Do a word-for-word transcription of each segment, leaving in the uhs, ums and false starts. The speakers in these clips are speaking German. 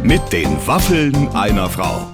Mit den Waffeln einer Frau.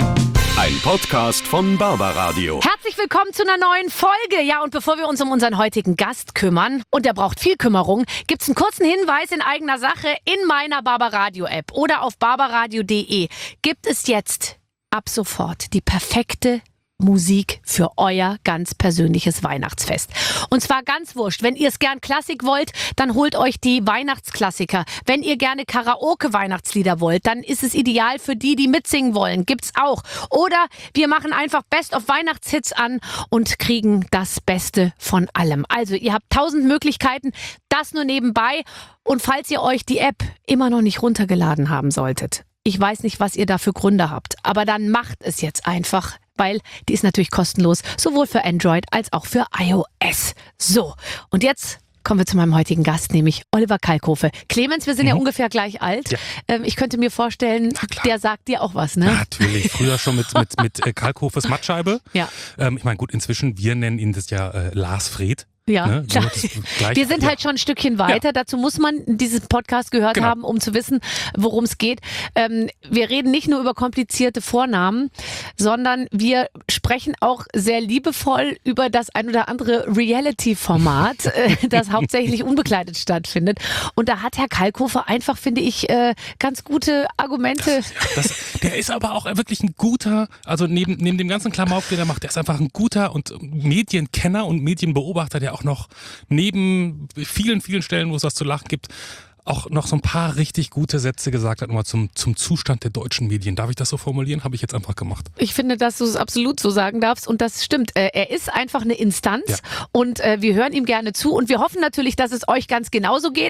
Ein Podcast von Barbaradio. Herzlich willkommen zu einer neuen Folge. Ja, und bevor wir uns um unseren heutigen Gast kümmern, und der braucht viel Kümmerung, gibt's einen kurzen Hinweis in eigener Sache in meiner Barbaradio-App oder auf barbaradio punkt de. Gibt es jetzt ab sofort die perfekte Musik für euer ganz persönliches Weihnachtsfest. Und zwar ganz wurscht. Wenn ihr es gern Klassik wollt, dann holt euch die Weihnachtsklassiker. Wenn ihr gerne Karaoke-Weihnachtslieder wollt, dann ist es ideal für die, die mitsingen wollen. Gibt's auch. Oder wir machen einfach Best-of-Weihnachtshits an und kriegen das Beste von allem. Also ihr habt tausend Möglichkeiten, das nur nebenbei. Und falls ihr euch die App immer noch nicht runtergeladen haben solltet, ich weiß nicht, was ihr da für Gründe habt, aber dann macht es jetzt einfach, weil die ist natürlich kostenlos, sowohl für Android als auch für iOS. So, und jetzt kommen wir zu meinem heutigen Gast, nämlich Oliver Kalkofe. Clemens, wir sind mhm. ja ungefähr gleich alt. Ja. Ähm, ich könnte mir vorstellen, der sagt dir auch was, ne? Natürlich, früher schon mit, mit, mit äh, Kalkhofes Mattscheibe. Ja. Ähm, ich meine, gut, inzwischen, wir nennen ihn das ja äh, Lars Fred. Ja, ne? klar. Gleich, wir sind ja. halt schon ein Stückchen weiter. Ja. Dazu muss man diesen Podcast gehört genau. haben, um zu wissen, worum es geht. Ähm, wir reden nicht nur über komplizierte Vornamen, sondern wir sprechen auch sehr liebevoll über das ein oder andere Reality-Format, äh, das hauptsächlich unbekleidet stattfindet. Und da hat Herr Kalkofe einfach, finde ich, äh, ganz gute Argumente. Das, das, der ist aber auch wirklich ein guter, also neben, neben dem ganzen Klamauk, den er macht, der ist einfach ein guter und Medienkenner und Medienbeobachter, der auch noch neben vielen, vielen Stellen, wo es was zu lachen gibt, auch noch so ein paar richtig gute Sätze gesagt hat, nochmal zum, zum Zustand der deutschen Medien. Darf ich das so formulieren? Habe ich jetzt einfach gemacht. Ich finde, dass du es absolut so sagen darfst und das stimmt. Er ist einfach eine Instanz ja. und wir hören ihm gerne zu und wir hoffen natürlich, dass es euch ganz genauso geht.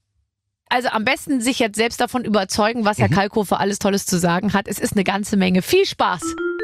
Also am besten sich jetzt selbst davon überzeugen, was Herr mhm. Kalkofe alles Tolles zu sagen hat. Es ist eine ganze Menge. Viel Spaß!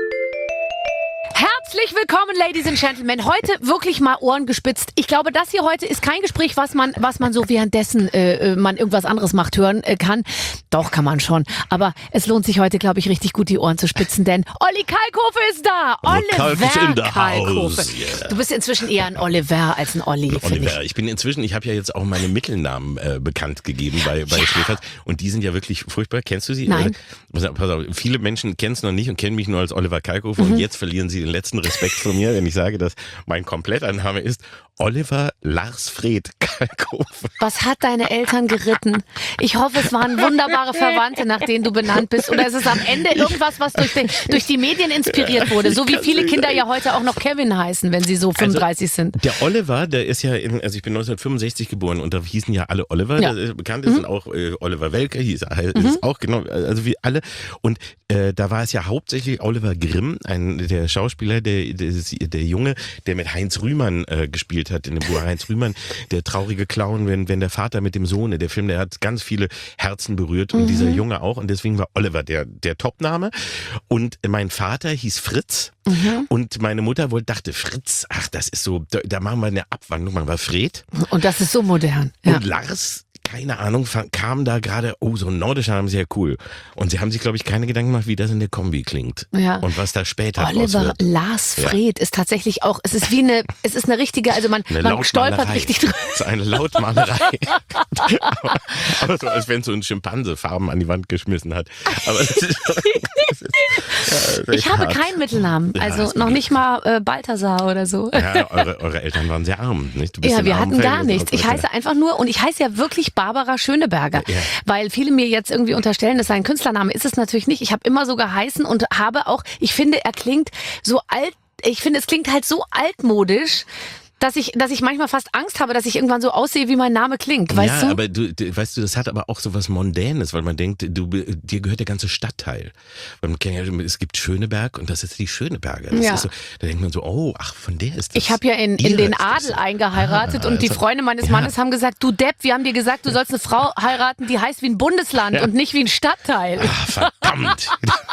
Herzlich willkommen, Ladies and Gentlemen. Heute wirklich mal Ohren gespitzt. Ich glaube, das hier heute ist kein Gespräch, was man, was man so währenddessen äh, man irgendwas anderes macht, hören äh, kann. Doch, kann man schon. Aber es lohnt sich heute, glaube ich, richtig gut die Ohren zu spitzen, denn Olli Kalkofe ist da. Oliver Kalkofe. Yeah. Du bist inzwischen eher ein Oliver als ein Olli. Oliver, ich. ich bin inzwischen, ich habe ja jetzt auch meine Mittelnamen äh, bekannt gegeben bei, bei ja. Schläfers. Und die sind ja wirklich furchtbar. Kennst du sie? Nein. Pass auf, pass auf. Viele Menschen kennen es noch nicht und kennen mich nur als Oliver Kalkofe. Mhm. Und jetzt verlieren sie den letzten Respekt von mir, wenn ich sage, dass mein kompletter Name ist Oliver Lars Fred Kalkofe. Was hat deine Eltern geritten? Ich hoffe, es waren wunderbare Verwandte, nach denen du benannt bist. Oder ist es am Ende irgendwas, was durch die, durch die Medien inspiriert wurde? So wie viele Kinder ja heute auch noch Kevin heißen, wenn sie so fünfunddreißig also, sind. Der Oliver, der ist ja, in, also ich bin neunzehnhundertfünfundsechzig geboren und da hießen ja alle Oliver. Ja. Der, bekannt ist mhm. auch äh, Oliver Welke, hieß er mhm. ist auch, genau, also wie alle. Und äh, da war es ja hauptsächlich Oliver Grimm, ein der Schauspieler, der, der, der Junge, der mit Heinz Rühmann äh, gespielt hat, in dem Buch Heinz Rühmann, der traurige Clown, wenn, wenn der Vater mit dem Sohne, der Film, der hat ganz viele Herzen berührt und mhm. dieser Junge auch und deswegen war Oliver der, der Topname und mein Vater hieß Fritz mhm. und meine Mutter wohl dachte, Fritz, ach das ist so, da, da machen wir eine Abwandlung, machen wir Fred. Und das ist so modern. Ja. Und Lars, keine Ahnung, kam da gerade, oh, so ein nordischer Name, sehr cool. Und sie haben sich, glaube ich, keine Gedanken gemacht, wie das in der Kombi klingt. Ja. Und was da später Oliver wird. Lars Fred ja. ist tatsächlich auch, es ist wie eine, es ist eine richtige, also man, man stolpert richtig drüber. Es ist eine Lautmalerei. aber, aber so, als wenn so ein Schimpanse Farben an die Wand geschmissen hat. Aber das ist, das ist, das ist ich habe hart. keinen Mittelnamen, also ja, noch nicht mal äh, Balthasar oder so. Ja, eure, eure Eltern waren sehr arm, nicht? Du bist ja, wir hatten Fan, gar nichts. Ich heiße einfach nur, und ich heiße ja wirklich Barbara Schöneberger, ja. weil viele mir jetzt irgendwie unterstellen, das sei ein Künstlername, ist es natürlich nicht. Ich habe immer so geheißen und habe auch, ich finde, er klingt so alt, ich finde, es klingt halt so altmodisch, dass ich, dass ich manchmal fast Angst habe, dass ich irgendwann so aussehe, wie mein Name klingt, weißt ja, du? Ja, aber du, du, weißt du, das hat aber auch so was Mondänes, weil man denkt, du, dir gehört der ganze Stadtteil. Weil man kennt ja, es gibt Schöneberg und das ist die Schöneberger. Das ja. ist so, da denkt man so, oh, ach, von der ist das. Ich habe ja in, in den Adel eingeheiratet ah, und die also, Freunde meines Mannes ja. haben gesagt, du Depp, wir haben dir gesagt, du sollst eine Frau heiraten, die heißt wie ein Bundesland ja. und nicht wie ein Stadtteil. Ach, verdammt.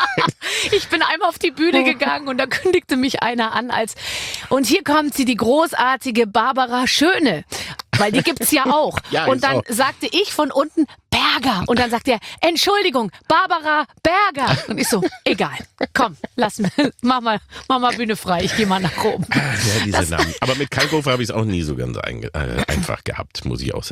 Ich bin einmal auf die Bühne gegangen und da kündigte mich einer an als, und hier kommt sie, die großartige Barbara Schöne. Weil die gibt's ja auch. Ja, und dann auch. sagte ich von unten Berger. Und dann sagte er, Entschuldigung, Barbara Berger. Und ich so, egal, komm, lass mir, mach mal, mach mal Bühne frei, ich gehe mal nach oben. Ja, diese das Namen. Aber mit Kalkofe habe ich es auch nie so ganz ein, äh, einfach gehabt, muss ich auch sagen.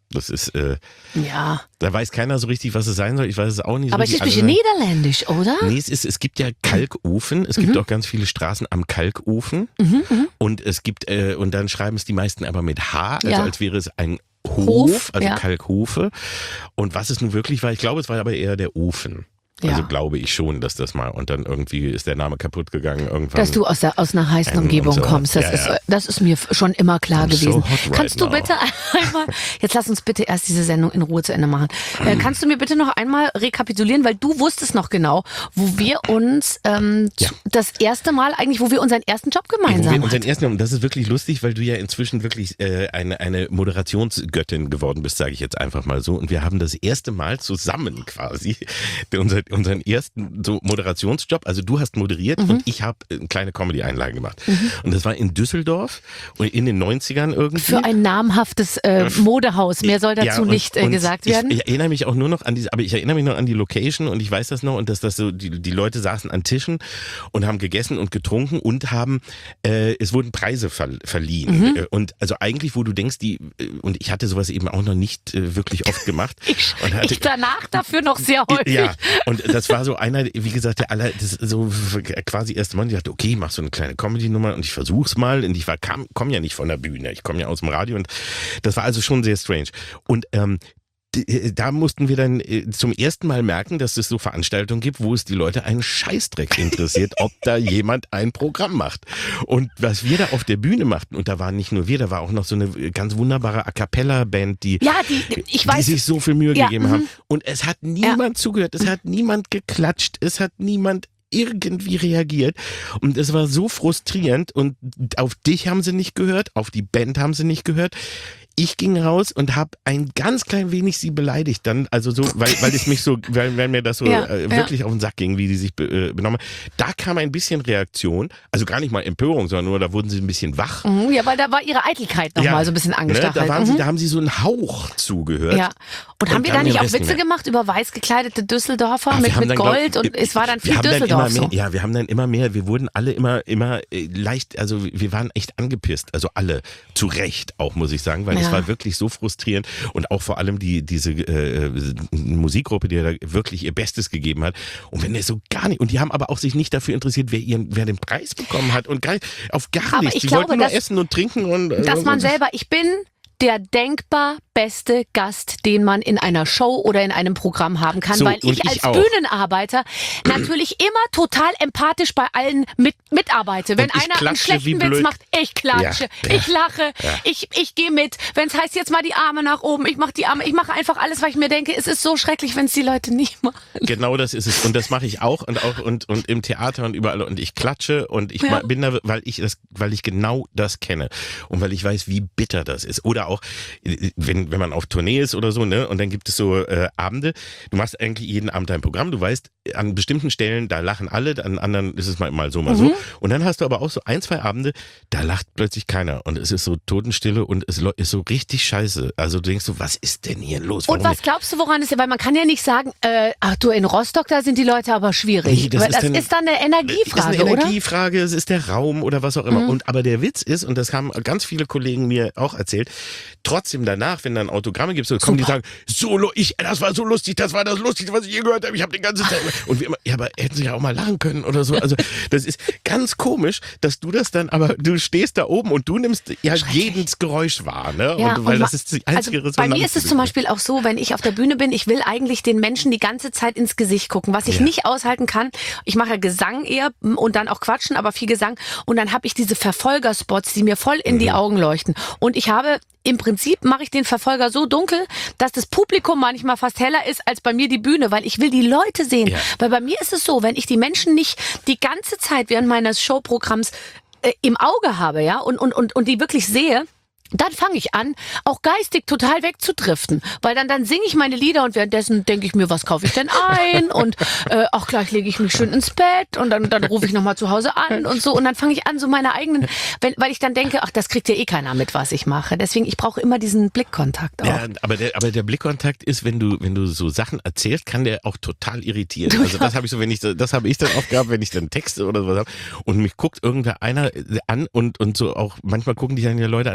Das ist, äh, Ja. da weiß keiner so richtig, was es sein soll. Ich weiß es auch nicht so Aber es ist ein richtig. bisschen niederländisch, oder? Nee, es, ist, es gibt ja Kalkofen. Es gibt auch ganz viele Straßen am Kalkofen. Mhm, mhm. Und es gibt, äh, und dann schreiben es die meisten aber mit H, also Ja. als wäre es ein Hof, Hof, also ja. Kalkhofe. Und was es nun wirklich war, ich glaube, es war aber eher der Ofen. Ja. Also glaube ich schon, dass das mal, und dann irgendwie ist der Name kaputt gegangen irgendwann. Dass du aus, der, aus einer heißen Ähm, Umgebung und so. kommst, das, Ja, ist, ja. das ist mir schon immer klar I'm so gewesen. hot right Kannst du now. bitte einmal, jetzt lass uns bitte erst diese Sendung in Ruhe zu Ende machen. Äh, kannst du mir bitte noch einmal rekapitulieren, weil du wusstest noch genau, wo wir uns ähm, Ja. zu- das erste Mal eigentlich, wo wir unseren ersten Job Wo gemeinsam wir unseren hatten. ersten, und das ist wirklich lustig, weil du ja inzwischen wirklich äh, eine, eine Moderationsgöttin geworden bist, sage ich jetzt einfach mal so. Und wir haben das erste Mal zusammen quasi unser, unseren ersten so Moderationsjob. Also du hast moderiert Mhm. und ich habe eine kleine Comedy-Einlage gemacht. Und das war in Düsseldorf und in den neunzigern irgendwie. Für ein namhaftes äh, Modehaus. Mehr soll dazu Ja, und- nicht äh, und gesagt ich, werden. Ich erinnere mich auch nur noch an diese, aber ich erinnere mich noch an die Location und ich weiß das noch und dass das so, die, die Leute saßen an Tischen und haben gegessen und getrunken und haben, äh, es wurden Preise ver, verliehen. Mhm. Äh, Und also eigentlich, wo du denkst, die, äh, und ich hatte sowas eben auch noch nicht äh, wirklich oft gemacht. Ich, und hatte, ich danach dafür noch sehr häufig. ja, und das war so einer, wie gesagt, der aller, das so quasi erste Mal, ich dachte, okay, mach so eine kleine Comedy-Nummer und ich versuch's mal und ich war, kam, komm ja nicht von der Bühne, ich komme ja aus dem Radio und das war also schon sehr strange. Und ähm, d- da mussten wir dann äh, zum ersten Mal merken, dass es so Veranstaltungen gibt, wo es die Leute einen Scheißdreck interessiert, ob da jemand ein Programm macht. Und was wir da auf der Bühne machten, und da waren nicht nur wir, da war auch noch so eine ganz wunderbare A Cappella-Band, die, Ja, die, ich weiß. die sich so viel Mühe Ja, gegeben mhm. haben. Und es hat niemand zugehört, es hat niemand geklatscht, es hat niemand irgendwie reagiert und es war so frustrierend und auf dich haben sie nicht gehört, auf die Band haben sie nicht gehört. Ich ging raus und habe ein ganz klein wenig sie beleidigt dann, also so, weil, weil es mich so, weil, weil mir das so Ja, äh, ja. wirklich auf den Sack ging, wie die sich be, äh, benommen haben. Da kam ein bisschen Reaktion, also gar nicht mal Empörung, sondern nur, da wurden sie ein bisschen wach. Mhm, ja, weil da war ihre Eitelkeit nochmal Ja, so ein bisschen Ne? angestachelt. Da, waren Mhm. sie, da haben sie so einen Hauch zugehört. Ja. Und, haben wir dann da nicht den auch Rest Witze nicht mehr. gemacht über weiß gekleidete Düsseldorfer Ach, wir mit, haben mit dann, Gold glaub- und es war dann wir viel haben dann Düsseldorf immer mehr, so. Ja, wir haben dann immer mehr, wir wurden alle immer, immer äh, leicht, also wir waren echt angepisst, also alle, zu Recht auch, muss ich sagen, weil Ja. es war wirklich so frustrierend und auch vor allem die diese äh, Musikgruppe, die da wirklich ihr Bestes gegeben hat und wenn er so gar nicht, und die haben aber auch sich nicht dafür interessiert, wer ihren, wer den Preis bekommen hat und gar nicht, auf gar Aber nichts, ich die glaube, wollten nur dass- essen und trinken und äh, Dass man und, selber, ich bin der denkbar beste Gast, den man in einer Show oder in einem Programm haben kann, So, weil und ich als ich auch. Bühnenarbeiter natürlich immer total empathisch bei allen mit, mitarbeite. Wenn Und ich einer einen klatsche schlechten wie Witz blöd. macht, ich klatsche, Ja, ja. ich lache, ich, ich gehe mit. Wenn es heißt, jetzt mal die Arme nach oben, ich mache die Arme, ich mache einfach alles, weil ich mir denke, es ist so schrecklich, wenn es die Leute nicht machen. Genau das ist es. Und das mache ich auch und auch und, und im Theater und überall. Und ich klatsche und ich Ja. bin da, weil ich das, weil ich genau das kenne. Und weil ich weiß, wie bitter das ist. Oder auch, wenn, wenn man auf Tournee ist oder so, ne, und dann gibt es so äh, Abende, du machst eigentlich jeden Abend dein Programm, du weißt, an bestimmten Stellen, da lachen alle, an anderen ist es mal, mal so, mal so. Und dann hast du aber auch so ein, zwei Abende, da lacht plötzlich keiner. Und es ist so Totenstille und es lo- ist so richtig scheiße. Also du denkst so, was ist denn hier los? Und Warum was glaubst du, woran es ist? Weil man kann ja nicht sagen, äh, ach du, in Rostock, da sind die Leute aber schwierig. Nee, das Weil ist das dann- ist dann eine Energiefrage, Es ist eine oder? Energiefrage, es ist der Raum oder was auch immer. Und aber der Witz ist, und das haben ganz viele Kollegen mir auch erzählt, trotzdem danach, wenn dann Autogramme gibt, so kommen die sagen, so lu- ich, das war so lustig, das war das Lustigste, was ich je gehört habe. Ich habe den ganzen Tag und wir immer, ja, aber hätten sie ja auch mal lachen können oder so. Also das ist ganz komisch, dass du das dann, aber du stehst da oben und du nimmst ja jedes Geräusch wahr, ne? Ja, und, weil und das ma- ist die also einzige bei Resonanz. mir ist es zum Beispiel auch so, wenn ich auf der Bühne bin, ich will eigentlich den Menschen die ganze Zeit ins Gesicht gucken, was ich Ja. nicht aushalten kann. Ich mache ja Gesang eher und dann auch Quatschen, aber viel Gesang. Und dann habe ich diese Verfolgerspots, die mir voll in Mhm. die Augen leuchten. Und ich habe im Prinzip mache ich den Verfolger so dunkel, dass das Publikum manchmal fast heller ist als bei mir die Bühne, weil ich will die Leute sehen. Ja. Weil bei mir ist es so, wenn ich die Menschen nicht die ganze Zeit während meines Showprogramms äh, im Auge habe, ja, und, und, und, und die wirklich sehe, dann fange ich an, auch geistig total wegzudriften. Weil dann, dann singe ich meine Lieder und währenddessen denke ich mir, was kaufe ich denn ein? Und äh, auch gleich lege ich mich schön ins Bett und dann, dann rufe ich nochmal zu Hause an und so. Und dann fange ich an, so meine eigenen, wenn, weil ich dann denke, ach, das kriegt ja eh keiner mit, was ich mache. Deswegen, ich brauche immer diesen Blickkontakt auch. Ja, aber der, aber der Blickkontakt ist, wenn du, wenn du so Sachen erzählst, kann der auch total irritieren. Also das habe ich so, wenn ich so, das habe ich dann oft gehabt, wenn ich dann Texte oder sowas habe und mich guckt irgendwer einer an und, und so auch, manchmal gucken die dann ja Leute an wie ein Auto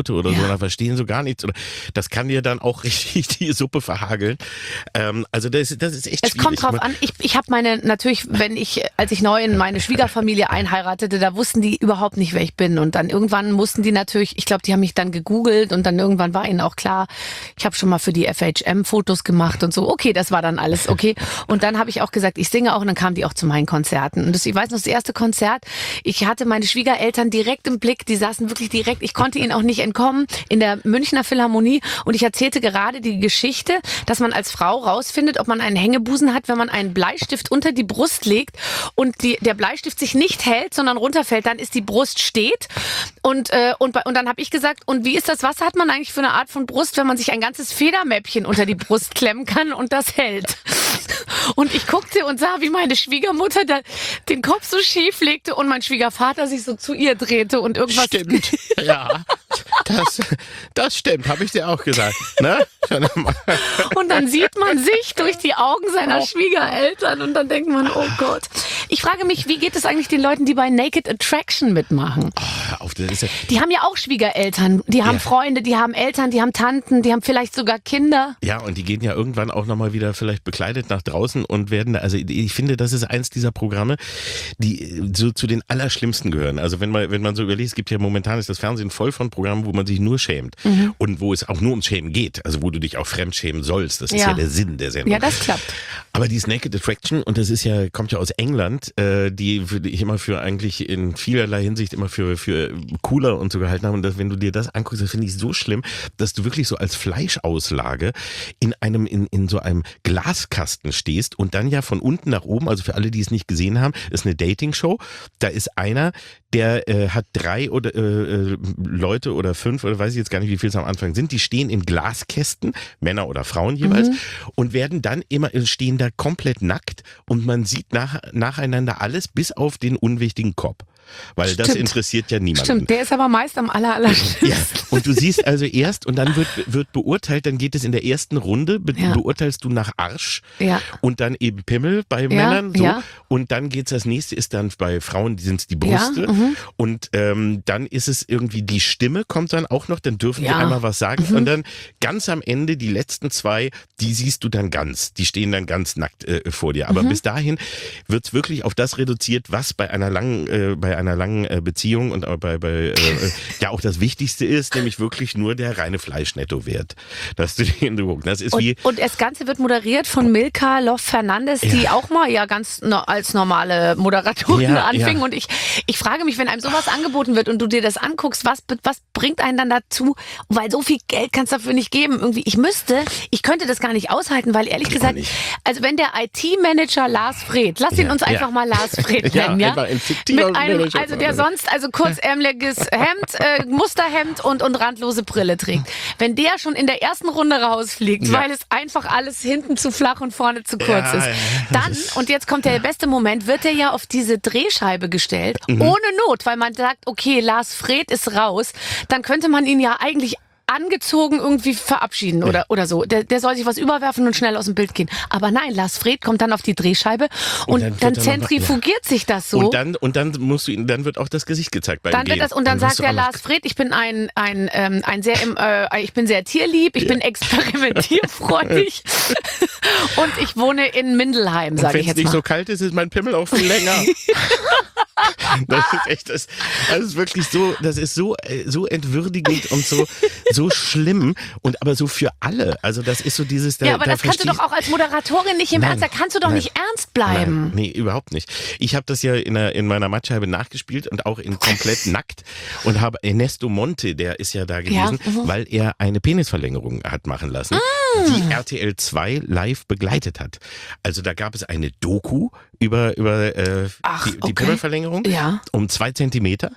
Worte oder Ja. so, da verstehen so gar nichts. Oder das kann dir dann auch richtig die Suppe verhageln. Ähm, also das, das ist echt Es schwierig. kommt drauf Man- an. Ich, ich habe meine, natürlich, wenn ich, als ich neu in meine Schwiegerfamilie einheiratete, da wussten die überhaupt nicht, wer ich bin. Und dann irgendwann mussten die natürlich, ich glaube, die haben mich dann gegoogelt und dann irgendwann war ihnen auch klar, ich habe schon mal für die F H M Fotos gemacht und so. Okay, das war dann alles okay. Und dann habe ich auch gesagt, ich singe auch und dann kamen die auch zu meinen Konzerten. Und das, ich weiß noch, das erste Konzert, ich hatte meine Schwiegereltern direkt im Blick, die saßen wirklich direkt, ich konnte ihnen auch nicht entkommen, in der Münchner Philharmonie und ich erzählte gerade die Geschichte, dass man als Frau rausfindet, ob man einen Hängebusen hat, wenn man einen Bleistift unter die Brust legt und die, der Bleistift sich nicht hält, sondern runterfällt, dann ist die Brust steht und, äh, und, bei- und dann habe ich gesagt, und wie ist das, was hat man eigentlich für eine Art von Brust, wenn man sich ein ganzes Federmäppchen unter die Brust klemmen kann und das hält? Und ich guckte und sah, wie meine Schwiegermutter da den Kopf so schief legte und mein Schwiegervater sich so zu ihr drehte und irgendwas. Stimmt, ja. Das, das stimmt, habe ich dir auch gesagt. Ne? Und dann sieht man sich durch die Augen seiner Schwiegereltern und dann denkt man, oh Gott. Ich frage mich, wie geht es eigentlich den Leuten, die bei Naked Attraction mitmachen? Hör auf, das ist ja, Die haben ja auch Schwiegereltern, die haben Ja. Freunde, die haben Eltern, die haben Tanten, die haben vielleicht sogar Kinder. ja, und die gehen ja irgendwann auch nochmal wieder vielleicht bekleidet nach draußen und werden da, also ich finde, das ist eins dieser Programme, die so zu den Allerschlimmsten gehören. Also wenn man, wenn man so überlegt, es gibt ja momentan ist das Fernsehen voll von Programmen, wo man sich nur schämt Mhm. und wo es auch nur ums Schämen geht, also wo du dich auch fremd schämen sollst. Das ist Ja. ja der Sinn der Sendung. Ja, das klappt. Aber die Naked Attraction, und das ist ja, kommt ja aus England, äh, die, für die ich immer für eigentlich in vielerlei Hinsicht immer für, für cooler und so gehalten habe. Und das, wenn du dir das anguckst, das finde ich so schlimm, dass du wirklich so als Fleischauslage in einem, in, in so einem Glaskasten stehst und dann ja von unten nach oben, also für alle, die es nicht gesehen haben, ist eine Dating-Show. Da ist einer, der äh, hat drei oder äh, äh, Leute oder fünf oder weiß ich jetzt gar nicht, wie viel es am Anfang sind, die stehen in Glaskästen, Männer oder Frauen jeweils, und werden dann immer, stehen da komplett nackt und man sieht nach, nacheinander alles bis auf den unwichtigen Kopf. Weil das Stimmt. interessiert ja niemanden. Stimmt, der ist aber meist am aller, aller Ja, und du siehst also erst und dann wird, wird beurteilt, dann geht es in der ersten Runde, be Ja. beurteilst du nach Arsch Ja. und dann eben Pimmel bei Männern so ja. und dann geht's, das nächste ist dann bei Frauen, die sind die Brüste Ja, mhm. und ähm, dann ist es irgendwie die Stimme kommt dann auch noch, dann dürfen Ja. die einmal was sagen Mhm. und dann ganz am Ende die letzten zwei, die siehst du dann ganz, die stehen dann ganz nackt äh, vor dir, aber Mhm. bis dahin wird's wirklich auf das reduziert, was bei einer langen, äh, bei einer langen äh, Beziehung und auch bei, bei äh, äh, ja auch das Wichtigste ist, nämlich wirklich nur der reine Fleischnettowert, dass du den guckst. Das ist wie Und, und das Ganze wird moderiert von Milka Love Fernandes, die Ja. auch mal ja ganz no, als normale Moderatorin Ja, anfing. ja. Und ich, ich frage mich, wenn einem sowas angeboten wird und du dir das anguckst, was, was bringt einen dann dazu? Weil so viel Geld kannst du dafür nicht geben. Irgendwie, ich müsste, ich könnte das gar nicht aushalten, weil ehrlich Ich auch gesagt, nicht. also wenn der I T-Manager Lars Fred, lass ihn Ja, uns ja. einfach mal Lars Fred Ja, nennen, ja? einfach ein fiktiver Mit einem, Manager. also der sonst also kurzärmeliges Hemd, äh, Musterhemd und, und randlose Brille trägt. Wenn der schon in der ersten Runde rausfliegt, Ja. weil es einfach alles hinten zu flach und vorne zu kurz Ja, ist, ja, dann, und jetzt kommt der beste Moment, wird er ja auf diese Drehscheibe gestellt, Mhm. ohne Not, weil man sagt, okay, Lars Fred ist raus, dann könnte man ihn ja eigentlich angezogen irgendwie verabschieden oder, oder so. Der, der soll sich was überwerfen und schnell aus dem Bild gehen. Aber nein, Lars Fred kommt dann auf die Drehscheibe und, Und dann dann, wird er noch- zentrifugiert sich das so. und dann und dann musst du ihn, dann wird auch das Gesicht gezeigt beim Dann wird Gehen. das, und dann, wirst sagt du der auch noch- Lars Fred, ich bin ein, ein, ähm, ein sehr, im, äh, ich bin sehr tierlieb, ich bin experimentierfreudig und ich wohne in Mindelheim, Und sage wenn ich es jetzt nicht mal. so kalt ist, ist mein Pimmel auch viel länger. Das ist echt, das, das ist wirklich so, das ist so, äh, so entwürdigend und so, so schlimm und aber so für alle. Also das ist so dieses, da, Ja, aber da das kannst du verstehst- doch auch als Moderatorin nicht im Nein, Ernst, da kannst du doch nein, nicht ernst bleiben. Nein, nee, überhaupt nicht. Ich habe das ja in, einer, in meiner Mattscheibe nachgespielt und auch in komplett nackt und habe Ernesto Monte, der ist ja da gewesen, Ja, mhm. weil er eine Penisverlängerung hat machen lassen, die R T L zwei live begleitet hat. Also da gab es eine Doku über, über äh, Ach, die, die okay. Pimmelverlängerung Ja. um zwei Zentimeter.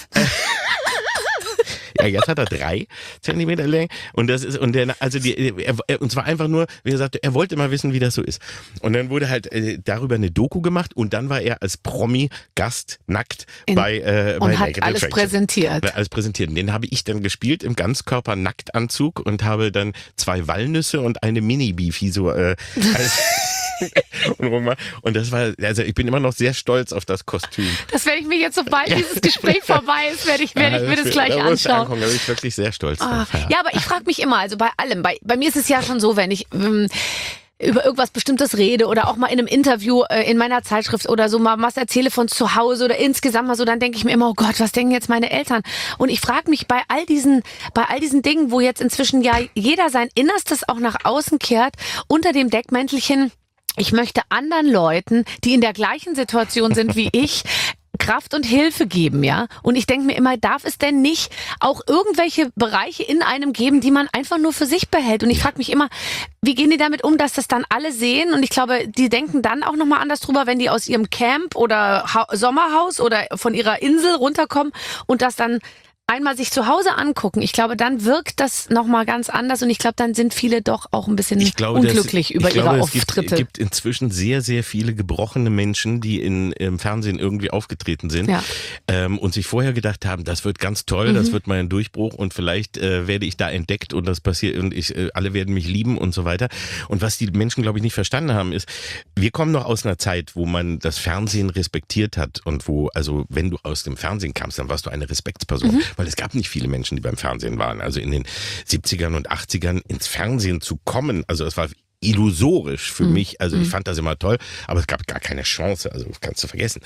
Ja, jetzt hat er drei Zentimeter Länge und das ist und der also die er, er, und zwar einfach nur, wie gesagt, er wollte mal wissen, wie das so ist. Und dann wurde halt äh, darüber eine Doku gemacht und dann war er als Promi Gast nackt In- bei äh, Und bei hat Naked alles Attraction. präsentiert. Alles präsentiert. Den habe ich dann gespielt im Ganzkörper-Nacktanzug und habe dann zwei Walnüsse und eine Mini-Beefy so äh, als und rummache. Und das war, also ich bin immer noch sehr stolz auf das Kostüm. Das werde ich mir jetzt, sobald dieses Gespräch vorbei ist, werde ich, werde ich mir das gleich da musst du anschauen. angucken, da bin ich wirklich sehr stolz Ah, drauf. ja, aber ich frage mich immer, also bei allem, bei, bei mir ist es ja schon so, wenn ich ähm, über irgendwas Bestimmtes rede oder auch mal in einem Interview äh, in meiner Zeitschrift oder so mal was erzähle von zu Hause oder insgesamt mal so, dann denke ich mir immer, oh Gott, was denken jetzt meine Eltern? Und ich frage mich bei all diesen, bei all diesen Dingen, wo jetzt inzwischen ja jeder sein Innerstes auch nach außen kehrt, unter dem Deckmäntelchen, ich möchte anderen Leuten, die in der gleichen Situation sind wie ich, Kraft und Hilfe geben, ja. Und ich denke mir immer, darf es denn nicht auch irgendwelche Bereiche in einem geben, die man einfach nur für sich behält? Und ich frage mich immer, wie gehen die damit um, dass das dann alle sehen? Und ich glaube, die denken dann auch nochmal anders drüber, wenn die aus ihrem Camp oder ha- Sommerhaus oder von ihrer Insel runterkommen und das dann einmal sich zu Hause angucken. Ich glaube, dann wirkt das nochmal ganz anders und ich glaube, dann sind viele doch auch ein bisschen Ich glaube, unglücklich dass, über ich ihre glaube, Auftritte. Es gibt, gibt inzwischen sehr, sehr viele gebrochene Menschen, die in, im Fernsehen irgendwie aufgetreten sind Ja. ähm, und sich vorher gedacht haben, das wird ganz toll, Mhm. das wird mein Durchbruch und vielleicht äh, werde ich da entdeckt und das passiert und ich, äh, alle werden mich lieben und so weiter. Und was die Menschen, glaube ich, nicht verstanden haben, ist, wir kommen noch aus einer Zeit, wo man das Fernsehen respektiert hat und wo, also wenn du aus dem Fernsehen kamst, dann warst du eine Respektsperson, Mhm. weil es gab nicht viele Menschen, die beim Fernsehen waren. Also in den siebzigern und achtzigern ins Fernsehen zu kommen, also es war illusorisch für Mhm. mich. Also ich fand das immer toll, aber es gab gar keine Chance. Also kannst du vergessen.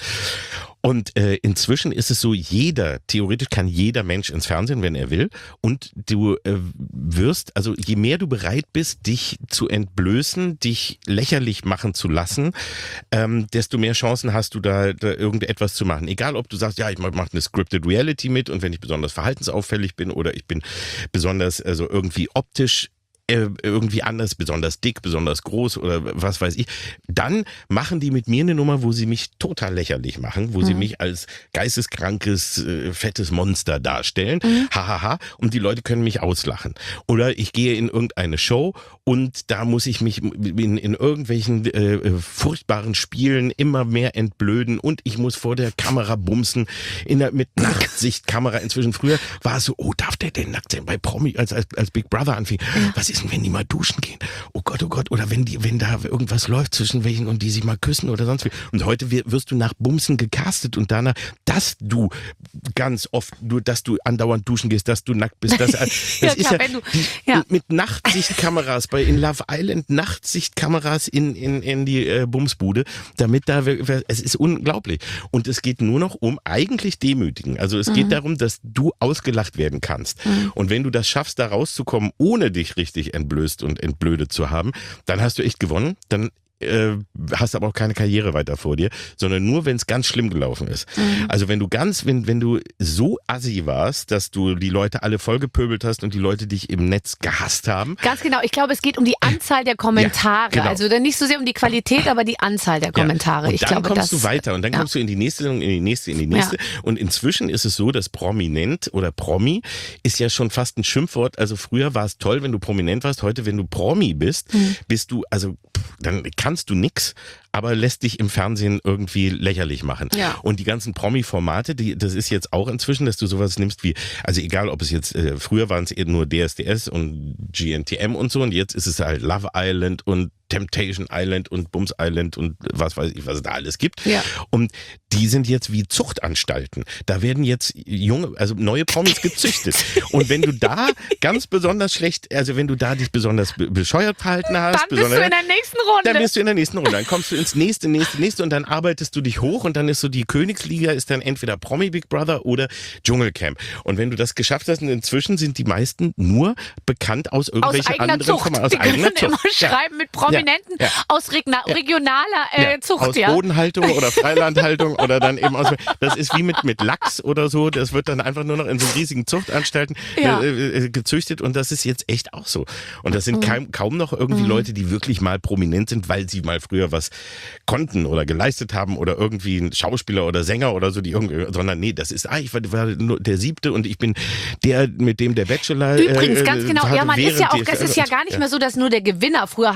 Und äh, inzwischen ist es so, jeder, theoretisch kann jeder Mensch ins Fernsehen, wenn er will. Und du äh, wirst, also je mehr du bereit bist, dich zu entblößen, dich lächerlich machen zu lassen, ähm, desto mehr Chancen hast du da, da irgendetwas zu machen. Egal, ob du sagst, ja, ich mache eine Scripted Reality mit und wenn ich besonders verhaltensauffällig bin oder ich bin besonders also irgendwie optisch irgendwie anders, besonders dick, besonders groß oder was weiß ich, dann machen die mit mir eine Nummer, wo sie mich total lächerlich machen, wo mhm. sie mich als geisteskrankes, äh, fettes Monster darstellen, mhm. hahaha, und die Leute können mich auslachen. Oder ich gehe in irgendeine Show und da muss ich mich in, in irgendwelchen äh, furchtbaren Spielen immer mehr entblöden und ich muss vor der Kamera bumsen, in der, mit Nachtsichtkamera. Inzwischen früher war es so, oh, darf der denn nackt sein? Bei Promi, als, als, als Big Brother anfing, was ist denn, wenn die mal duschen gehen? Oh Gott, oh Gott, oder wenn die, wenn da irgendwas läuft zwischen welchen und die sich mal küssen oder sonst wie. Und heute wirst du nach Bumsen gecastet und danach, dass du ganz oft, nur dass du andauernd duschen gehst, dass du nackt bist. Das, das ja, ist klar, ja, du, die, ja mit Nachtsichtkameras, bei in Love Island Nachtsichtkameras in, in, in die äh, Bumsbude, damit da, es ist unglaublich. Und es geht nur noch um eigentlich Demütigen. Also es mhm. geht darum, dass du ausgelacht werden kannst. Mhm. Und wenn du das schaffst, da rauszukommen, ohne dich richtig entblößt und entblödet zu haben, dann hast du echt gewonnen. Dann äh, hast aber auch keine Karriere weiter vor dir, sondern nur, wenn es ganz schlimm gelaufen ist. Mhm. Also wenn du ganz, wenn, wenn du so assi warst, dass du die Leute alle vollgepöbelt hast und die Leute dich im Netz gehasst haben. Ganz genau. Ich glaube, es geht um die Anzahl der Kommentare. Ja, genau. Also nicht so sehr um die Qualität, aber die Anzahl der Kommentare. Ja. Und ich dann glaube, kommst das, du weiter und dann ja. kommst du in die nächste Sendung, in die nächste, in die nächste. Ja. Und inzwischen ist es so, dass Prominent oder Promi ist ja schon fast ein Schimpfwort. Also früher war es toll, wenn du prominent warst. Heute, wenn du Promi bist, mhm. bist du, also dann kannst du nix, aber lässt dich im Fernsehen irgendwie lächerlich machen. Ja. Und die ganzen Promi-Formate, die, das ist jetzt auch inzwischen, dass du sowas nimmst wie, also egal ob es jetzt, äh, früher waren es eben nur D S D S und G N T M und so und jetzt ist es halt Love Island und Temptation Island und Bums Island und was weiß ich, was es da alles gibt. Ja. Und die sind jetzt wie Zuchtanstalten. Da werden jetzt junge, also neue Promis gezüchtet. Und wenn du da ganz besonders schlecht, also wenn du da dich besonders bescheuert verhalten hast, dann bist du in der nächsten Runde. Dann bist du in der nächsten Runde. Dann kommst du ins nächste, nächste, nächste und dann arbeitest du dich hoch und dann ist so die Königsliga ist dann entweder Promi Big Brother oder Dschungelcamp. Und wenn du das geschafft hast, und inzwischen sind die meisten nur bekannt aus irgendwelchen anderen Zucht. Aus die eigener können immer Zucht. schreiben mit Prominenten ja. Ja. aus regna- ja. regionaler äh, ja. Zucht. Aus ja. Bodenhaltung oder Freilandhaltung oder dann eben aus, das ist wie mit, mit Lachs oder so, das wird dann einfach nur noch in so riesigen Zuchtanstalten ja. äh, äh, gezüchtet und das ist jetzt echt auch so. Und das sind mhm. kaum, kaum noch irgendwie mhm. Leute, die wirklich mal prominent sind, weil sie mal früher was konnten oder geleistet haben oder irgendwie ein Schauspieler oder Sänger oder so, die irgendwie, sondern nee, das ist, ah, ich war, war nur der Siebte und ich bin der, mit dem der Bachelor. Übrigens, äh, ganz genau, ja, man ist ja auch, es ist ja gar nicht ja. mehr so, dass nur der Gewinner, früher hat man über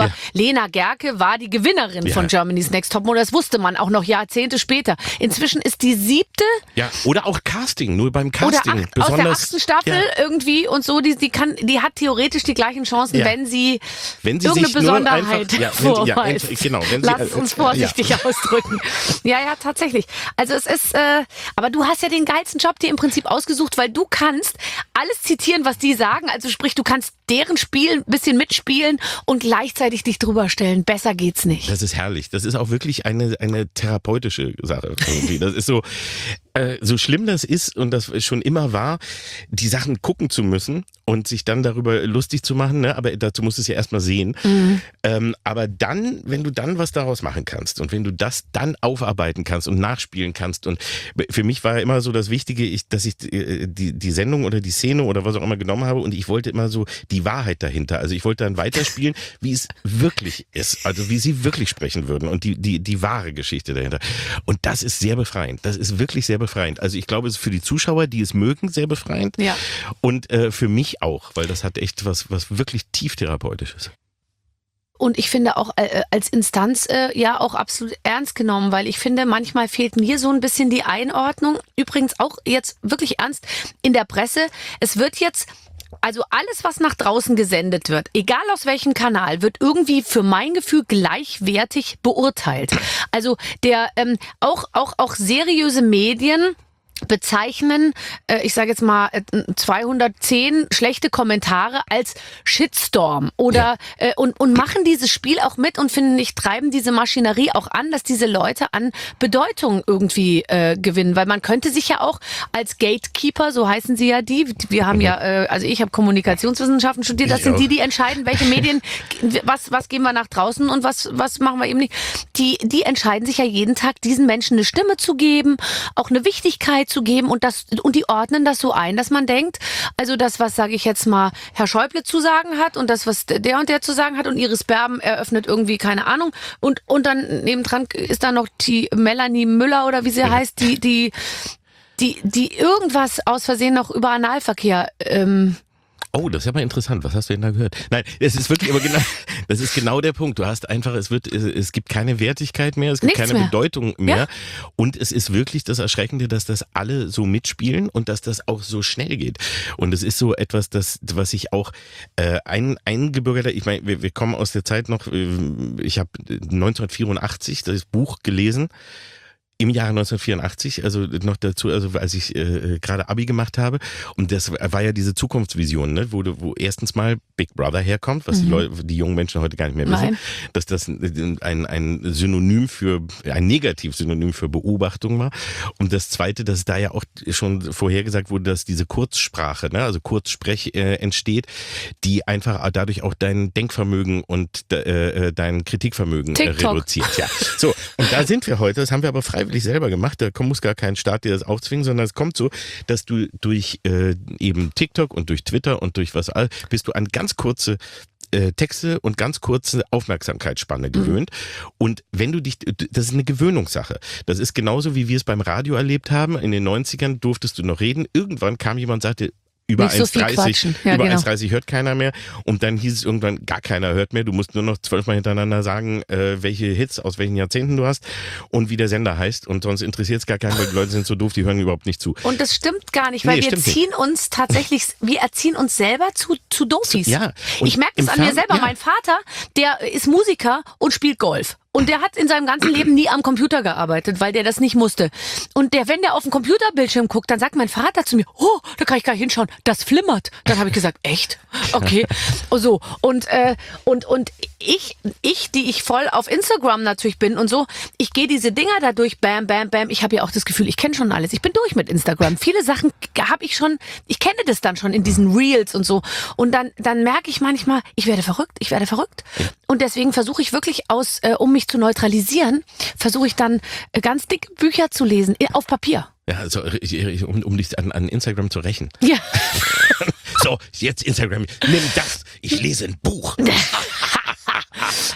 ja. Lena Gerke war die Gewinnerin ja. von Germany's Next Topmodel. Das wusste man auch noch Jahrzehnte später. Inzwischen ist die siebte. Ja, oder auch Casting, nur beim Casting. Oder acht, besonders, aus der achten Staffel ja. irgendwie und so. Die, die, kann, die hat theoretisch die gleichen Chancen, ja. wenn sie, wenn sie irgendeine Besonderheit einfach, ja, vorweist. Ja, genau, wenn Lass sie, uns vorsichtig ja. ausdrücken. Ja, ja, tatsächlich. Also es ist, äh, aber du hast ja den geilsten Job dir im Prinzip ausgesucht, weil du kannst alles zitieren, was die sagen. Also sprich, du kannst deren Spiel ein bisschen mitspielen und gleichzeitig dich drüber stellen. Besser geht's nicht. Das ist herrlich. Das ist auch wirklich eine, eine therapeutische Sache irgendwie. Das ist so, äh, so schlimm das ist und das schon immer war, die Sachen gucken zu müssen und sich dann darüber lustig zu machen, ne? Aber dazu musst du es ja erstmal sehen. Mhm. Ähm, aber dann, wenn du dann was daraus machen kannst und wenn du das dann aufarbeiten kannst und nachspielen kannst und für mich war immer so das Wichtige, ich, dass ich die, die Sendung oder die Szene oder was auch immer genommen habe und ich wollte immer so die Wahrheit dahinter. Also ich wollte dann weiterspielen, wie es wirklich ist, also wie sie wirklich sprechen würden und die, die, die wahre Geschichte dahinter. Und das ist sehr befreiend. Das ist wirklich sehr befreiend. Also ich glaube, es ist für die Zuschauer, die es mögen, sehr befreiend. Ja. Und äh, für mich auch, weil das hat echt was, was wirklich tief therapeutisches. Und ich finde auch äh, als Instanz äh, ja auch absolut ernst genommen, weil ich finde, manchmal fehlt mir so ein bisschen die Einordnung. Übrigens auch jetzt wirklich ernst in der Presse. Es wird jetzt, also alles, was nach draußen gesendet wird, egal aus welchem Kanal, wird irgendwie für mein Gefühl gleichwertig beurteilt. Also der ähm, auch auch auch seriöse Medien bezeichnen, äh, ich sage jetzt mal äh, zweihundertzehn schlechte Kommentare als Shitstorm oder ja. äh, und und machen dieses Spiel auch mit und finden ich treiben diese Maschinerie auch an, dass diese Leute an Bedeutung irgendwie äh, gewinnen, weil man könnte sich ja auch als Gatekeeper, so heißen sie ja die, wir haben mhm. ja, äh, also ich habe Kommunikationswissenschaften studiert, das ich sind auch. die, die entscheiden, welche Medien, was was geben wir nach draußen und was was machen wir eben nicht. Die die entscheiden sich ja jeden Tag, diesen Menschen eine Stimme zu geben, auch eine Wichtigkeit zu geben und das und die ordnen das so ein, dass man denkt, also das, was, sage ich jetzt mal, Herr Schäuble zu sagen hat und das, was der und der zu sagen hat und Iris Berben eröffnet irgendwie, keine Ahnung, und und dann nebendran ist da noch die Melanie Müller oder wie sie heißt, die die die die irgendwas aus Versehen noch über Analverkehr ähm, Oh, das ist ja mal interessant. Was hast du denn da gehört? Nein, es ist wirklich, aber genau, das ist genau der Punkt. Du hast einfach, es wird, es gibt keine Wertigkeit mehr, es gibt Nichts keine mehr. Bedeutung mehr. Ja. Und es ist wirklich das Erschreckende, dass das alle so mitspielen und dass das auch so schnell geht. Und es ist so etwas, das, was ich auch äh, ein, eingebürgert habe. Ich meine, wir, wir kommen aus der Zeit noch, ich habe neunzehnhundertvierundachtzig das Buch gelesen. Im Jahre neunzehnhundertvierundachtzig, also noch dazu, also als ich äh, gerade Abi gemacht habe. Und das war ja diese Zukunftsvision, ne, wo, wo erstens mal Big Brother herkommt, was mhm. die Leute, die jungen Menschen heute gar nicht mehr wissen, Nein. dass das ein, ein Synonym für, ein Negativ-Synonym für Beobachtung war. Und das Zweite, dass da ja auch schon vorhergesagt wurde, dass diese Kurzsprache, ne, also Kurzsprech äh, entsteht, die einfach dadurch auch dein Denkvermögen und äh, dein Kritikvermögen äh, reduziert. Ja. So, und da sind wir heute, das haben wir aber freiwillig selber gemacht, da muss gar kein Staat dir das aufzwingen, sondern es kommt so, dass du durch äh, eben TikTok und durch Twitter und durch was all, bist du an ganz kurze äh, Texte und ganz kurze Aufmerksamkeitsspanne gewöhnt. Mhm. Und wenn du dich, das ist eine Gewöhnungssache. Das ist genauso, wie wir es beim Radio erlebt haben. In den neunzigern durftest du noch reden. Irgendwann kam jemand und sagte, über so eins Komma dreißig ja, über genau. eins Komma dreißig hört keiner mehr und dann hieß es irgendwann, gar keiner hört mehr, du musst nur noch zwölfmal hintereinander sagen, äh, welche Hits aus welchen Jahrzehnten du hast und wie der Sender heißt und sonst interessiert es gar keinen, weil die Leute sind so doof, die hören überhaupt nicht zu. Und das stimmt gar nicht, weil nee, wir ziehen nicht. uns tatsächlich, wir erziehen uns selber zu, zu Doofies. Ja, ich merke das an mir selber, ja. Mein Vater, der ist Musiker und spielt Golf. Und der hat in seinem ganzen Leben nie am Computer gearbeitet, weil der das nicht musste. Und der, wenn der auf den Computerbildschirm guckt, dann sagt mein Vater zu mir, oh, da kann ich gar nicht hinschauen, das flimmert. Dann habe ich gesagt, echt? Okay. So. Und, äh, und, und ich, ich, die ich voll auf Instagram natürlich bin und so, ich gehe diese Dinger da durch, bam, bam, bam. Ich habe ja auch das Gefühl, ich kenne schon alles. Ich bin durch mit Instagram. Viele Sachen habe ich schon, ich kenne das dann schon in diesen Reels und so. Und dann, dann merke ich manchmal, ich werde verrückt, ich werde verrückt. Und deswegen versuche ich wirklich aus, äh, um mich zu neutralisieren, versuche ich dann ganz dicke Bücher zu lesen, auf Papier. Ja, also um, um dich an, an Instagram zu rächen. Ja. So, jetzt Instagram, nimm das, ich lese ein Buch.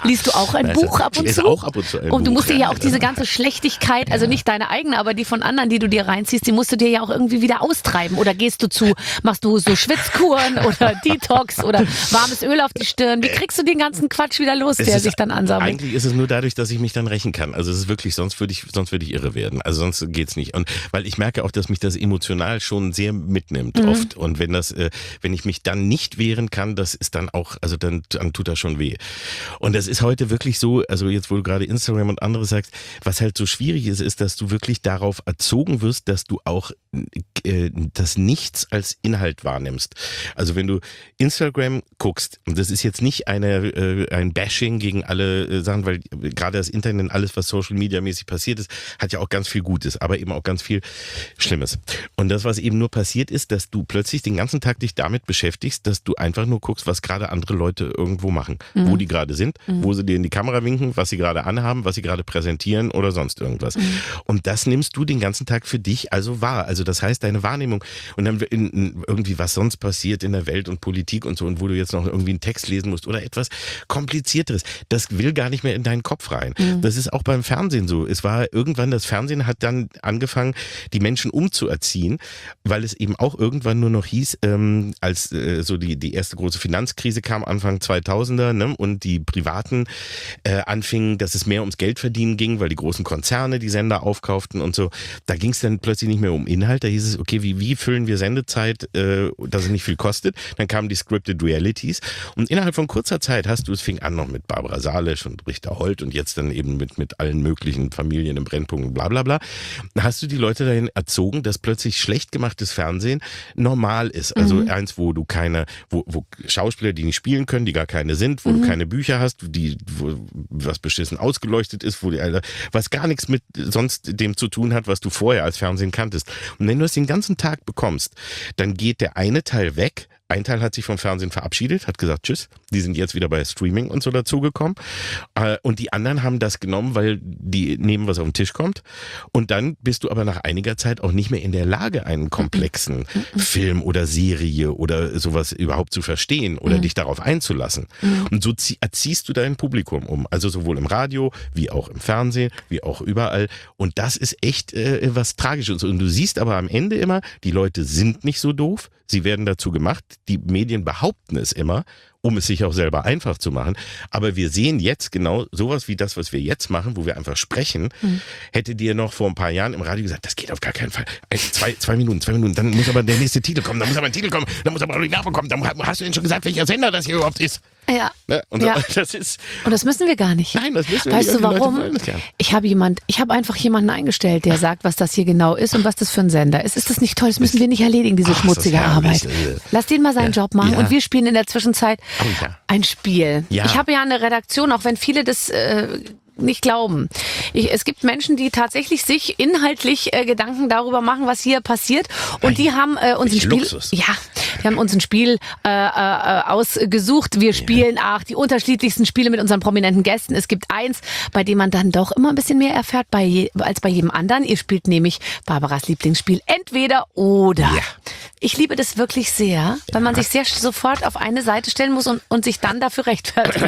Liest du auch ein Also, Buch ab und ich lese zu? auch ab und zu ein Und du Buch, musst dir ja ja. auch diese ganze Schlechtigkeit, also nicht deine eigene, aber die von anderen, die du dir reinziehst, die musst du dir ja auch irgendwie wieder austreiben. Oder gehst du zu, machst du so Schwitzkuren oder Detox oder warmes Öl auf die Stirn? Wie kriegst du den ganzen Quatsch wieder los, Es der ist- sich dann ansammelt? Eigentlich ist es nur dadurch, dass ich mich dann rächen kann. Also es ist wirklich, sonst würde ich, sonst würde ich irre werden. Also sonst geht's nicht. Und weil ich merke auch, dass mich das emotional schon sehr mitnimmt Mhm. oft. Und wenn das, äh, wenn ich mich dann nicht wehren kann, das ist dann auch, also dann, dann tut das schon weh. Und das ist heute wirklich so, also jetzt wo du gerade Instagram und andere sagst, was halt so schwierig ist, ist, dass du wirklich darauf erzogen wirst, dass du auch äh, das Nichts als Inhalt wahrnimmst. Also wenn du Instagram guckst, und das ist jetzt nicht eine, äh, ein Bashing gegen alle äh, Sachen, weil gerade das Internet, alles was Social Media mäßig passiert ist, hat ja auch ganz viel Gutes, aber eben auch ganz viel Schlimmes. Und das, was eben nur passiert ist, dass du plötzlich den ganzen Tag dich damit beschäftigst, dass du einfach nur guckst, was gerade andere Leute irgendwo machen, Mhm. wo die gerade sind, mhm. wo sie dir in die Kamera winken, was sie gerade anhaben, was sie gerade präsentieren oder sonst irgendwas. Mhm. Und das nimmst du den ganzen Tag für dich also wahr. Also das heißt, deine Wahrnehmung und dann in, in irgendwie was sonst passiert in der Welt und Politik und so und wo du jetzt noch irgendwie einen Text lesen musst oder etwas Komplizierteres, das will gar nicht mehr in deinen Kopf rein. Mhm. Das ist auch beim Fernsehen so. Es war irgendwann, das Fernsehen hat dann angefangen, die Menschen umzuerziehen, weil es eben auch irgendwann nur noch hieß, ähm, als äh, so die, die erste große Finanzkrise kam, Anfang zweitausender, ne, und die Privaten äh, anfingen, dass es mehr ums Geldverdienen ging, weil die großen Konzerne die Sender aufkauften und so. Da ging es dann plötzlich nicht mehr um Inhalt, da hieß es, okay, wie, wie füllen wir Sendezeit, äh, dass es nicht viel kostet. Dann kamen die Scripted Realities und innerhalb von kurzer Zeit hast du, es fing an noch mit Barbara Salisch und Richter Holt und jetzt dann eben mit, mit allen möglichen Familien im Brennpunkt und bla bla bla, hast du die Leute dahin erzogen, dass plötzlich schlecht gemachtes Fernsehen normal ist. Also mhm. eins, wo du keine, wo, wo Schauspieler, die nicht spielen können, die gar keine sind, wo mhm. du keine Bücher hast, die, wo was beschissen ausgeleuchtet ist, wo die, was gar nichts mit sonst dem zu tun hat, was du vorher als Fernsehen kanntest. Und wenn du es den ganzen Tag bekommst, dann geht der eine Teil weg. Ein Teil hat sich vom Fernsehen verabschiedet, hat gesagt, tschüss, die sind jetzt wieder bei Streaming und so dazugekommen. Und die anderen haben das genommen, weil die nehmen, was auf den Tisch kommt. Und dann bist du aber nach einiger Zeit auch nicht mehr in der Lage, einen komplexen mhm. Film oder Serie oder sowas überhaupt zu verstehen oder mhm. dich darauf einzulassen. Mhm. Und so erziehst du dein Publikum um. Also sowohl im Radio, wie auch im Fernsehen, wie auch überall. Und das ist echt äh, was Tragisches. Und du siehst aber am Ende immer, die Leute sind nicht so doof. Sie werden dazu gemacht. Die Medien behaupten es immer, um es sich auch selber einfach zu machen. Aber wir sehen jetzt genau sowas wie das, was wir jetzt machen, wo wir einfach sprechen. Mhm. Hätte dir noch vor ein paar Jahren im Radio gesagt, das geht auf gar keinen Fall. Zwei, zwei Minuten, zwei Minuten, dann muss aber der nächste Titel kommen, dann muss aber ein Titel kommen, dann muss aber die Werbung kommen. Dann hast du denn schon gesagt, welcher Sender das hier überhaupt ist? Ja. Ne? Und, ja. So, das ist, und das müssen wir gar nicht. Nein, das müssen wir weißt nicht. Weißt du warum? Ich habe jemand, ich habe einfach jemanden eingestellt, der sagt, was das hier genau ist und was das für ein Sender ist. Ist das nicht toll? Das müssen wir nicht erledigen, diese Ach, schmutzige Arbeit. Lass den mal seinen ja. Job machen ja. und wir spielen in der Zwischenzeit oh, ja. ein Spiel. Ja. Ich habe ja eine Redaktion, auch wenn viele das äh, nicht glauben. Ich, es gibt Menschen, die tatsächlich sich inhaltlich äh, Gedanken darüber machen, was hier passiert. Und Nein, die haben äh, uns ein Spiel, Luxus. ja, die haben uns ein Spiel äh, äh, ausgesucht. Wir spielen ja. ach, die unterschiedlichsten Spiele mit unseren prominenten Gästen. Es gibt eins, bei dem man dann doch immer ein bisschen mehr erfährt bei je, als bei jedem anderen. Ihr spielt nämlich Barbaras Lieblingsspiel Entweder oder. Ja. Ich liebe das wirklich sehr, weil man sich sehr sofort auf eine Seite stellen muss und, und sich dann dafür rechtfertigt.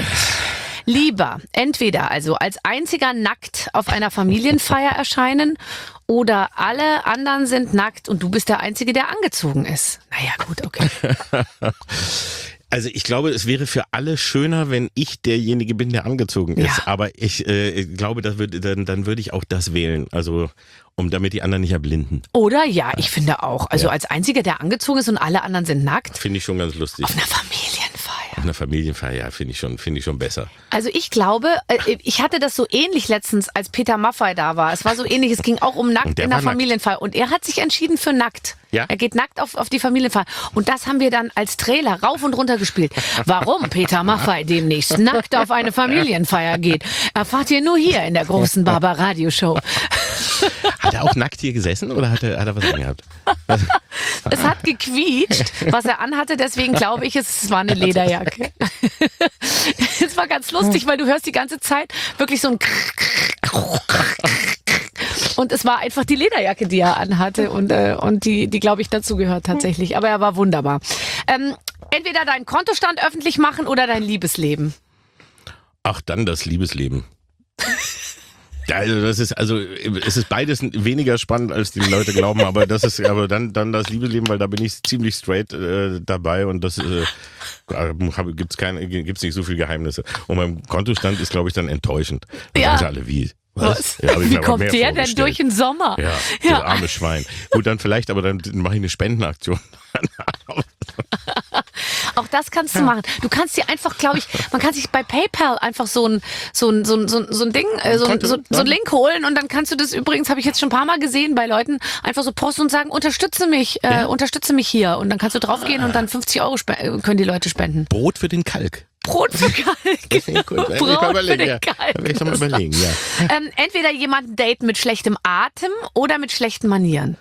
Lieber entweder also als einziger nackt auf einer Familienfeier erscheinen oder alle anderen sind nackt und du bist der Einzige, der angezogen ist. Naja, gut, okay. Also ich glaube, es wäre für alle schöner, wenn ich derjenige bin, der angezogen ist. Ja. Aber ich äh, glaube, das würd, dann, dann würde ich auch das wählen. Also um damit die anderen nicht erblinden. Oder ja, ich finde auch. Also ja. als Einziger, der angezogen ist und alle anderen sind nackt. Finde ich schon ganz lustig. Auf einer Familienfeier. Auf einer Familienfeier, ja, finde ich schon, finde ich schon besser. Also ich glaube, ich hatte das so ähnlich letztens, als Peter Maffay da war. Es war so ähnlich, es ging auch um nackt in der Familienfeier. Und er hat sich entschieden für nackt. Ja? Er geht nackt auf, auf die Familienfeier. Und das haben wir dann als Trailer rauf und runter gespielt. Warum Peter Maffay demnächst nackt auf eine Familienfeier geht, erfahrt ihr nur hier in der großen Barbar-Radio-Show. Hat er auch nackt hier gesessen oder hat er, hat er was angehabt? Es hat gequietscht, was er anhatte, deswegen glaube ich, es war eine Lederjacke. Es war ganz lustig, weil du hörst die ganze Zeit wirklich so ein und es war einfach die Lederjacke, die er anhatte und, äh, und die, die glaube ich, dazu gehört tatsächlich. Aber er war wunderbar. Ähm, entweder deinen Kontostand öffentlich machen oder dein Liebesleben. Ach, dann das Liebesleben. Ja, also das ist also es ist beides weniger spannend, als die Leute glauben, aber das ist aber dann dann das Liebesleben, weil da bin ich ziemlich straight äh, dabei und das äh, gibt's keine gibt's nicht so viele Geheimnisse. Und mein Kontostand ist, glaube ich, dann enttäuschend. Und Ja. ja. alle wie Was? Ja, hab ich Wie mir aber kommt mehr der denn vorgestellt. durch den Sommer? Ja, Ja. das arme Schwein. Gut, dann vielleicht, aber dann mache ich eine Spendenaktion. Auch das kannst du machen. Du kannst dir einfach, glaube ich, man kann sich bei PayPal einfach so ein, so ein, so ein, so ein, so ein Ding, äh, so, ein, so, so ein Link holen und dann kannst du das übrigens, habe ich jetzt schon ein paar Mal gesehen bei Leuten, einfach so posten und sagen, unterstütze mich, äh, Ja. unterstütze mich hier. Und dann kannst du draufgehen und dann fünfzig Euro spe- können die Leute spenden. Brot für den Kalk. Brot für Kalk. Das finde ich gut. Ich Brot kann für überlegen, den ja. Kalk. Will ich doch mal überlegen, ja. Ähm, entweder jemanden daten mit schlechtem Atem oder mit schlechten Manieren.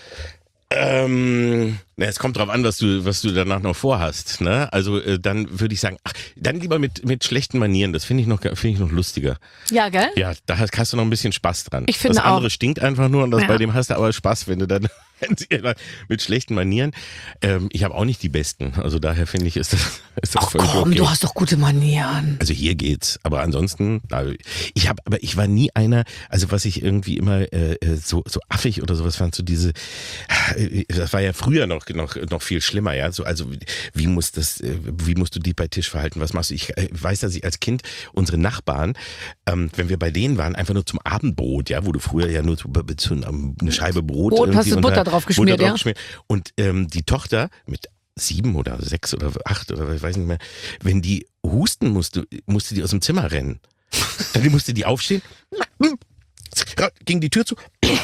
Ähm, na, es kommt drauf an, was du, was du danach noch vorhast, ne? Also äh, dann würde ich sagen, ach, dann lieber mit mit schlechten Manieren. Das finde ich noch, finde ich noch lustiger. Ja, gell? Ja, da hast, hast du noch ein bisschen Spaß dran. Ich finde das andere auch. stinkt einfach nur und das Ja. bei dem hast du aber Spaß, wenn du dann mit schlechten Manieren. Ähm, ich habe auch nicht die besten, also daher finde ich, ist das, ist das Ach völlig komm, okay. du hast doch gute Manieren. Also hier geht's, aber ansonsten, also ich habe, aber ich war nie einer, also was ich irgendwie immer äh, so so affig oder sowas fand, so diese, äh, das war ja früher noch noch noch viel schlimmer, ja, so also wie muss das, äh, wie musst du dich bei Tisch verhalten, was machst du? Ich äh, weiß, dass ich als Kind unsere Nachbarn, ähm, wenn wir bei denen waren, einfach nur zum Abendbrot, ja, wo du früher ja nur so, so eine Scheibe Brot, Brot, hast irgendwie du und Butter da- drauf geschmiert, Butter drauf ja? geschmiert. Und ähm, die Tochter mit sieben oder sechs oder acht oder ich weiß nicht mehr, wenn die husten musste, musste die aus dem Zimmer rennen. Dann musste die aufstehen, ging die Tür zu.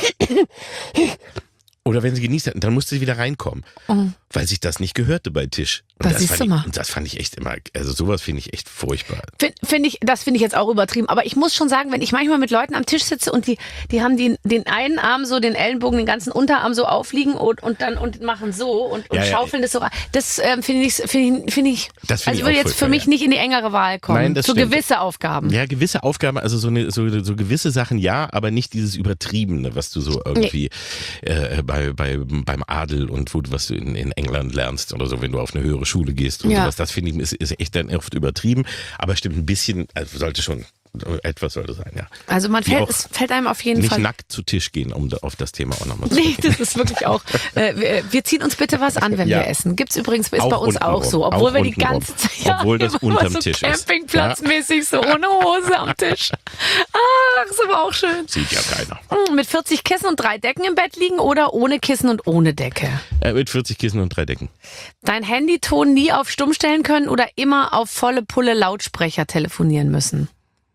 Oder wenn sie genießt hatten, dann musste sie wieder reinkommen, Oh. weil sich das nicht gehörte bei Tisch. Und Das das, siehst fand du ich, mal. und das fand ich echt immer, also sowas finde ich echt furchtbar. Find, find ich, das finde ich jetzt auch übertrieben. Aber ich muss schon sagen, wenn ich manchmal mit Leuten am Tisch sitze und die, die haben den, den einen Arm so, den Ellenbogen, den ganzen Unterarm so aufliegen und, und dann und machen so und, und Ja, ja. schaufeln das so. Das ähm, finde ich, finde ich, finde ich, Das finde also ich würde auch jetzt für furchtbar, mich ja. nicht in die engere Wahl kommen. Nein, das so stimmt. gewisse Aufgaben. Ja, gewisse Aufgaben, also so, eine, so, so gewisse Sachen ja, aber nicht dieses Übertriebene, was du so irgendwie äh, bei, bei, beim Adel und wo, du- was du in, in England lernst oder so, wenn du auf eine höhere Schule gehst und Ja. sowas. Das finde ich ist, ist echt dann oft übertrieben, aber stimmt ein bisschen, also sollte schon, etwas sollte sein, ja. Also man Wie fällt, auch es fällt einem auf jeden Nicht Fall. nackt zu Tisch gehen, um da auf das Thema auch nochmal zu Nee, sprechen. das ist wirklich auch. Äh, wir, wir ziehen uns bitte was an, wenn Ja. wir essen. Gibt's übrigens, ist Auch bei uns auch untenrum. so. Obwohl Auch wir die untenrum. ganze Zeit. Ja, Obwohl das immer unterm so Tisch ist. Campingplatzmäßig so ohne Hose am Tisch. Ach, ist aber auch schön. Sieht ja keiner. Hm, Mit vierzig Kissen und drei Decken im Bett liegen oder ohne Kissen und ohne Decke? Äh, mit vierzig Kissen und drei Decken. Dein Handyton nie auf stumm stellen können oder immer auf volle Pulle Lautsprecher telefonieren müssen?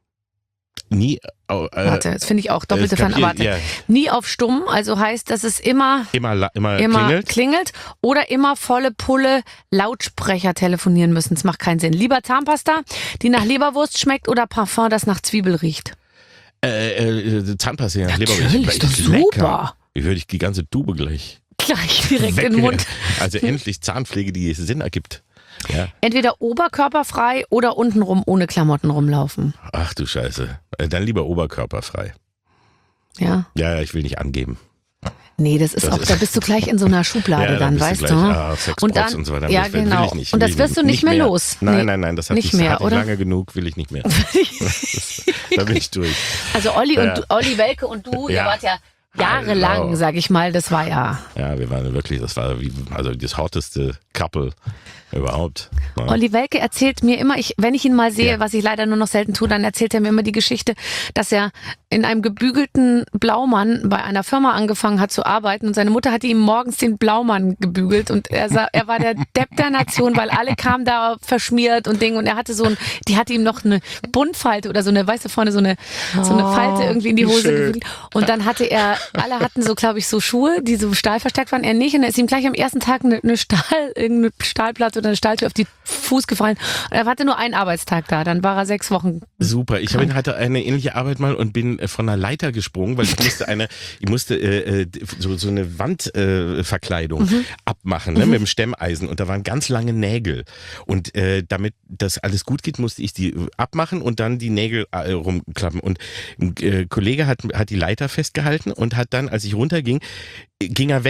Nie. Oh, äh, Warte, das finde ich auch doppelte es gab Fan. hier- Warte. ja. Nie auf stumm, also heißt, dass es immer, Immer, la- immer, immer klingelt. klingelt oder immer volle Pulle Lautsprecher telefonieren müssen. Das macht keinen Sinn. Lieber Zahnpasta, die nach Leberwurst schmeckt oder Parfum, das nach Zwiebel riecht? Äh, äh, Zahnpasta, ja. Natürlich, Leberwurst. ist doch Ist lecker. super. Wie würde ich die ganze Tube gleich Gleich direkt in den weg- Mund. Also endlich Zahnpflege, die Sinn ergibt. Ja. Entweder oberkörperfrei oder untenrum ohne Klamotten rumlaufen. Ach du Scheiße. Äh, Dann lieber oberkörperfrei. Ja. Ja, ja, ich will nicht angeben. Nee, das ist Das auch, ist- da bist du gleich in so einer Schublade Ja, dann, bist weißt gleich, du? Ah, Sexbots Und dann- und so weiter. ja, das will, genau. Will ich nicht, Und will das ich wirst du nicht mehr los. Nein, Nee. nein, nein, das hatte, Nicht ich, mehr, hatte ich oder? lange genug, will ich nicht mehr. Da bin ich durch. Also Olli Ja. und du, Olli Welke und du, ihr Ja. wart ja jahrelang, Genau. sag ich mal, das war ja. Ja, wir waren wirklich, das war wie, also das hotteste Couple überhaupt. Ja. Olli Welke erzählt mir immer, ich, wenn ich ihn mal sehe, Ja. was ich leider nur noch selten tue, dann erzählt er mir immer die Geschichte, dass er in einem gebügelten Blaumann bei einer Firma angefangen hat zu arbeiten und seine Mutter hatte ihm morgens den Blaumann gebügelt und er, sah, er war der Depp der Nation, weil alle kamen da verschmiert und Ding und er hatte so ein, die hatte ihm noch eine Buntfalte oder so eine, weißt du, vorne so eine, so eine Falte irgendwie in die Hose schön. gebügelt und dann hatte er, alle hatten so, glaube ich, so Schuhe, die so stahlverstärkt waren, er nicht und er ist ihm gleich am ersten Tag eine, eine Stahl, irgendeine Stahlplatte oder eine Stahltür auf die Fuß gefallen und er hatte nur einen Arbeitstag da, dann war er sechs Wochen. Super. Ich hab- hatte eine ähnliche Arbeit mal und bin äh, von einer Leiter gesprungen, weil ich musste eine, ich musste äh, äh, so, so eine Wandverkleidung äh, Verkleidung Mhm. abmachen, ne, mit dem Stemmeisen und da waren ganz lange Nägel und äh, damit das alles gut geht, musste ich die abmachen und dann die Nägel äh, rumklappen und ein äh, Kollege hat, hat die Leiter festgehalten und hat dann, als ich runterging, ging er weg.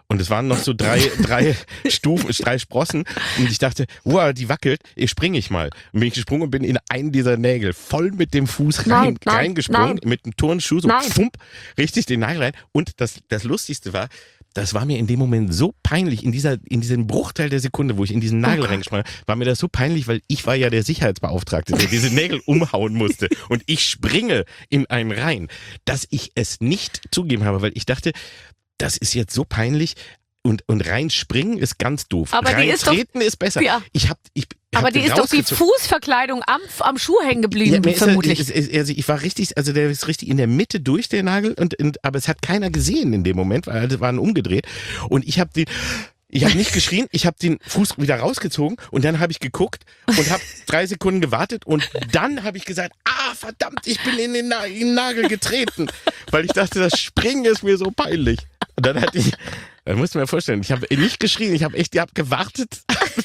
Und es waren noch so drei, drei Stufen, drei Sprossen. Und ich dachte, wow, die wackelt, ich springe ich mal. Und bin ich gesprungen und bin in einen dieser Nägel voll mit dem Fuß rein, Nein, nein, reingesprungen, nein. mit einem Turnschuh, so Nein. pfump, richtig den Nagel rein. Und das, das Lustigste war, das war mir in dem Moment so peinlich, in dieser, in diesem Bruchteil der Sekunde, wo ich in diesen Nagel Oh reingesprungen habe, war mir das so peinlich, weil ich war ja der Sicherheitsbeauftragte, der diese Nägel umhauen musste. Und ich springe in einen rein, dass ich es nicht zugeben habe, weil ich dachte, das ist jetzt so peinlich. Und, und reinspringen ist ganz doof. Aber die ist doch- Reintreten ist besser. Ja. Ich hab, ich, ich Aber hab die den ist doch die rausgezogen. Fußverkleidung am, am Schuh hängen geblieben, Ja, mir ist er- vermutlich. ist- ist- also ich war richtig, also der ist richtig in der Mitte durch, der Nagel, und, und aber es hat keiner gesehen in dem Moment, weil alle waren umgedreht. Und ich habe den, ich habe nicht geschrien, ich habe den Fuß wieder rausgezogen und dann habe ich geguckt und habe drei Sekunden gewartet und dann habe ich gesagt, ah verdammt, ich bin in den, Na in den Nagel getreten, weil ich dachte, das Springen ist mir so peinlich. Und dann hatte ich, dann musst du mir vorstellen, ich habe nicht geschrien, ich habe echt, ich habe gewartet,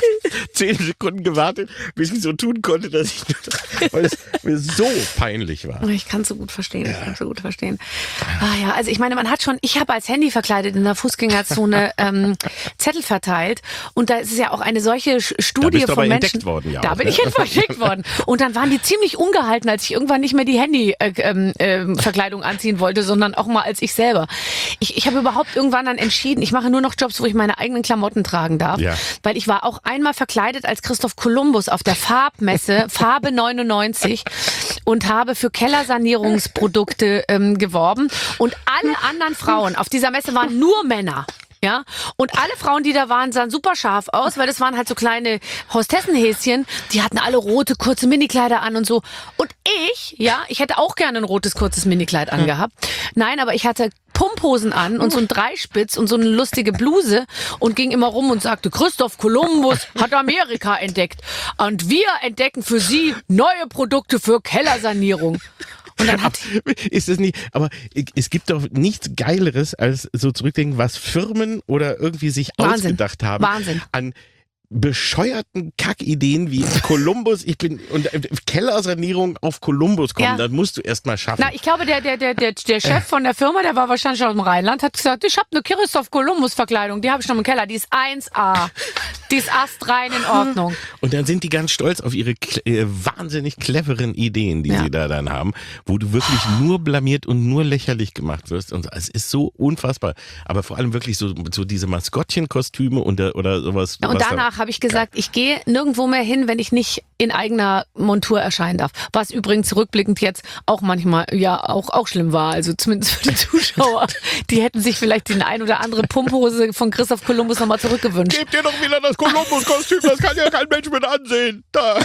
zehn Sekunden gewartet, bis ich so tun konnte, dass ich, weil es mir so peinlich war. Ich kann es so gut verstehen, ich kann es so gut verstehen. Ah ja, also ich meine, man hat schon, ich habe als Handy verkleidet in der Fußgängerzone ähm, Zettel verteilt und da ist es ja auch eine solche Sch- Studie bist du von aber Menschen. entdeckt worden, ja da auch, bin ne? ich entdeckt worden. Und dann waren die ziemlich ungehalten, als ich irgendwann nicht mehr die Handy-Verkleidung äh, ähm, Verkleidung anziehen wollte, sondern auch mal als ich selber. Ich, ich habe überhaupt irgendwann dann entschieden, ich mache nur noch Jobs, wo ich meine eigenen Klamotten tragen darf, Ja. weil ich war auch einmal verkleidet als Christoph Kolumbus auf der Farbmesse, Farbe neunundneunzig und habe für Kellersanierungsprodukte ähm, geworben und alle anderen Frauen auf dieser Messe waren nur Männer. Ja, und alle Frauen, die da waren, sahen super scharf aus, weil das waren halt so kleine Hostessenhäschen, die hatten alle rote, kurze Minikleider an und so. Und ich, ja, ich hätte auch gerne ein rotes, kurzes Minikleid angehabt. Nein, aber ich hatte Pumphosen an und so ein Dreispitz und so eine lustige Bluse und ging immer rum und sagte, Christoph Kolumbus hat Amerika entdeckt und wir entdecken für Sie neue Produkte für Kellersanierung. Und dann hat Ist es nicht, aber es gibt doch nichts Geileres, als so zurückdenken, was Firmen oder irgendwie sich Wahnsinn. ausgedacht haben. Wahnsinn. An bescheuerten Kackideen wie Kolumbus, ich bin, und äh, Kellersanierung auf Kolumbus kommen, Ja. das musst du erst mal schaffen. Na, ich glaube, der, der, der, der, der Chef von der Firma, der war wahrscheinlich aus dem Rheinland, hat gesagt, ich habe eine Christoph Kolumbus-Verkleidung, die habe ich noch im Keller, die ist eins A. Die ist astrein in Ordnung. Und dann sind die ganz stolz auf ihre kle- äh, wahnsinnig cleveren Ideen, die Ja. sie da dann haben, wo du wirklich nur blamiert und nur lächerlich gemacht wirst. Und es ist so unfassbar. Aber vor allem wirklich so, so diese Maskottchenkostüme und, äh, oder sowas. Und was da- danach habe ich gesagt, ich gehe nirgendwo mehr hin, wenn ich nicht in eigener Montur erscheinen darf. Was übrigens zurückblickend jetzt auch manchmal ja auch, auch schlimm war. Also zumindest für die Zuschauer. Die hätten sich vielleicht den ein oder andere Pumphose von Christoph Kolumbus nochmal zurückgewünscht. Gebt ihr doch wieder das Kolumbus-Kostüm, das kann ja kein Mensch mit ansehen. Da.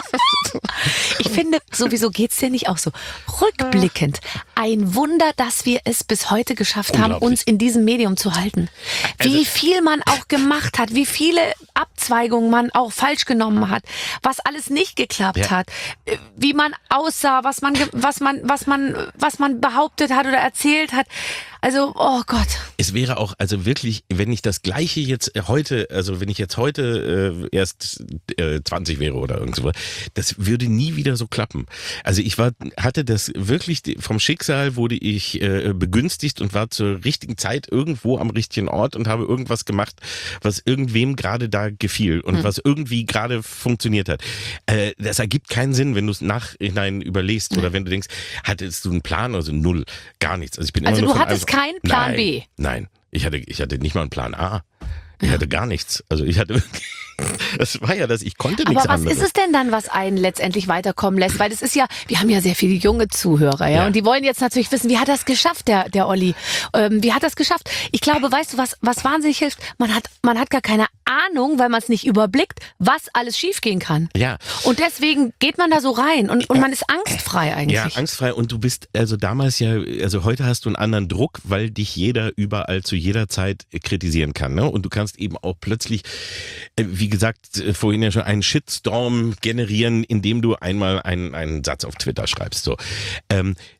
Ich finde, sowieso geht's dir nicht auch so. Rückblickend, ein Wunder, dass wir es bis heute geschafft haben, Unglaublich. uns in diesem Medium zu halten. Wie Also- viel man auch gemacht hat, wie viele Abzweigungen man auch falsch genommen hat, was alles nicht geklappt Ja. hat, äh, wie man aussah, was man, ge- was man, was man, was man behauptet hat oder erzählt hat. Also, oh Gott. Es wäre auch, also wirklich, wenn ich das Gleiche jetzt heute, also wenn ich jetzt heute äh, erst äh, zwanzig wäre oder irgend so, das würde nie wieder so klappen. Also ich war, hatte das wirklich, vom Schicksal wurde ich äh, begünstigt und war zur richtigen Zeit irgendwo am richtigen Ort und habe irgendwas gemacht, was irgendwem gerade da gefiel und Hm. was irgendwie gerade funktioniert hat. Äh, das ergibt keinen Sinn, wenn du es nachhinein überlegst oder wenn du denkst, hattest du einen Plan, also null, gar nichts. Also ich bin Also immer nur du von hattest einem- keinen Plan nein, B? Nein, ich hatte, ich hatte nicht mal einen Plan A. Ich hatte gar nichts. Also ich hatte wirklich, das war ja das, ich konnte Aber nichts was anderes. ist es denn dann, was einen letztendlich weiterkommen lässt? Weil das ist ja, wir haben ja sehr viele junge Zuhörer, ja, Ja. und die wollen jetzt natürlich wissen, wie hat das geschafft, der, der Olli? Ähm, wie hat das geschafft? Ich glaube, weißt du, was, was wahnsinnig hilft? Man hat, man hat gar keine Ahnung, weil man es nicht überblickt, was alles schiefgehen kann. Ja. Und deswegen geht man da so rein und, und man ist angstfrei eigentlich. Ja, angstfrei, und du bist also damals ja, also heute hast du einen anderen Druck, weil dich jeder überall zu jeder Zeit kritisieren kann, ne? Und du kannst eben auch plötzlich, äh, wie gesagt, äh, vorhin ja schon einen Shitstorm generieren, indem du einmal einen, einen Satz auf Twitter schreibst, so. Ähm,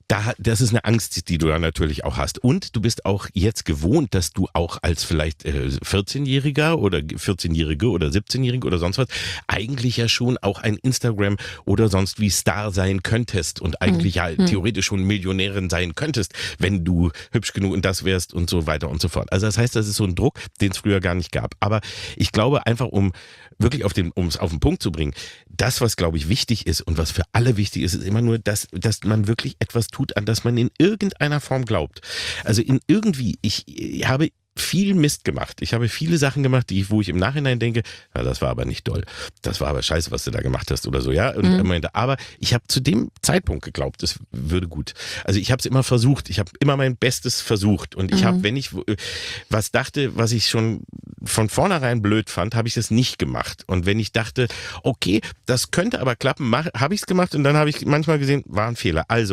da, das ist eine Angst, die du da natürlich auch hast. Und du bist auch jetzt gewohnt, dass du auch als vielleicht äh, vierzehnjähriger oder vierzehnjährige oder siebzehnjährige oder sonst was eigentlich ja schon auch ein Instagram oder sonst wie Star sein könntest und eigentlich ja mhm. theoretisch schon Millionärin sein könntest, wenn du hübsch genug und das wärst und so weiter und so fort. Also das heißt, das ist so ein Druck, den es früher gar nicht gab. Aber ich glaube einfach, um wirklich auf den, um es auf den Punkt zu bringen, das, was glaube ich wichtig ist und was für alle wichtig ist, ist immer nur, dass, dass man wirklich etwas tut, an das man in irgendeiner Form glaubt. Also in irgendwie, ich, ich habe viel Mist gemacht. Ich habe viele Sachen gemacht, die ich, wo ich im Nachhinein denke, ja, das war aber nicht doll. Das war aber scheiße, was du da gemacht hast oder so, ja. Und mhm. meinte, aber ich habe zu dem Zeitpunkt geglaubt, es würde gut. Also ich habe es immer versucht. Ich habe immer mein Bestes versucht. Und ich mhm. habe, wenn ich was dachte, was ich schon von vornherein blöd fand, habe ich das nicht gemacht. Und wenn ich dachte, okay, das könnte aber klappen, habe ich es gemacht und dann habe ich manchmal gesehen, war ein Fehler. Also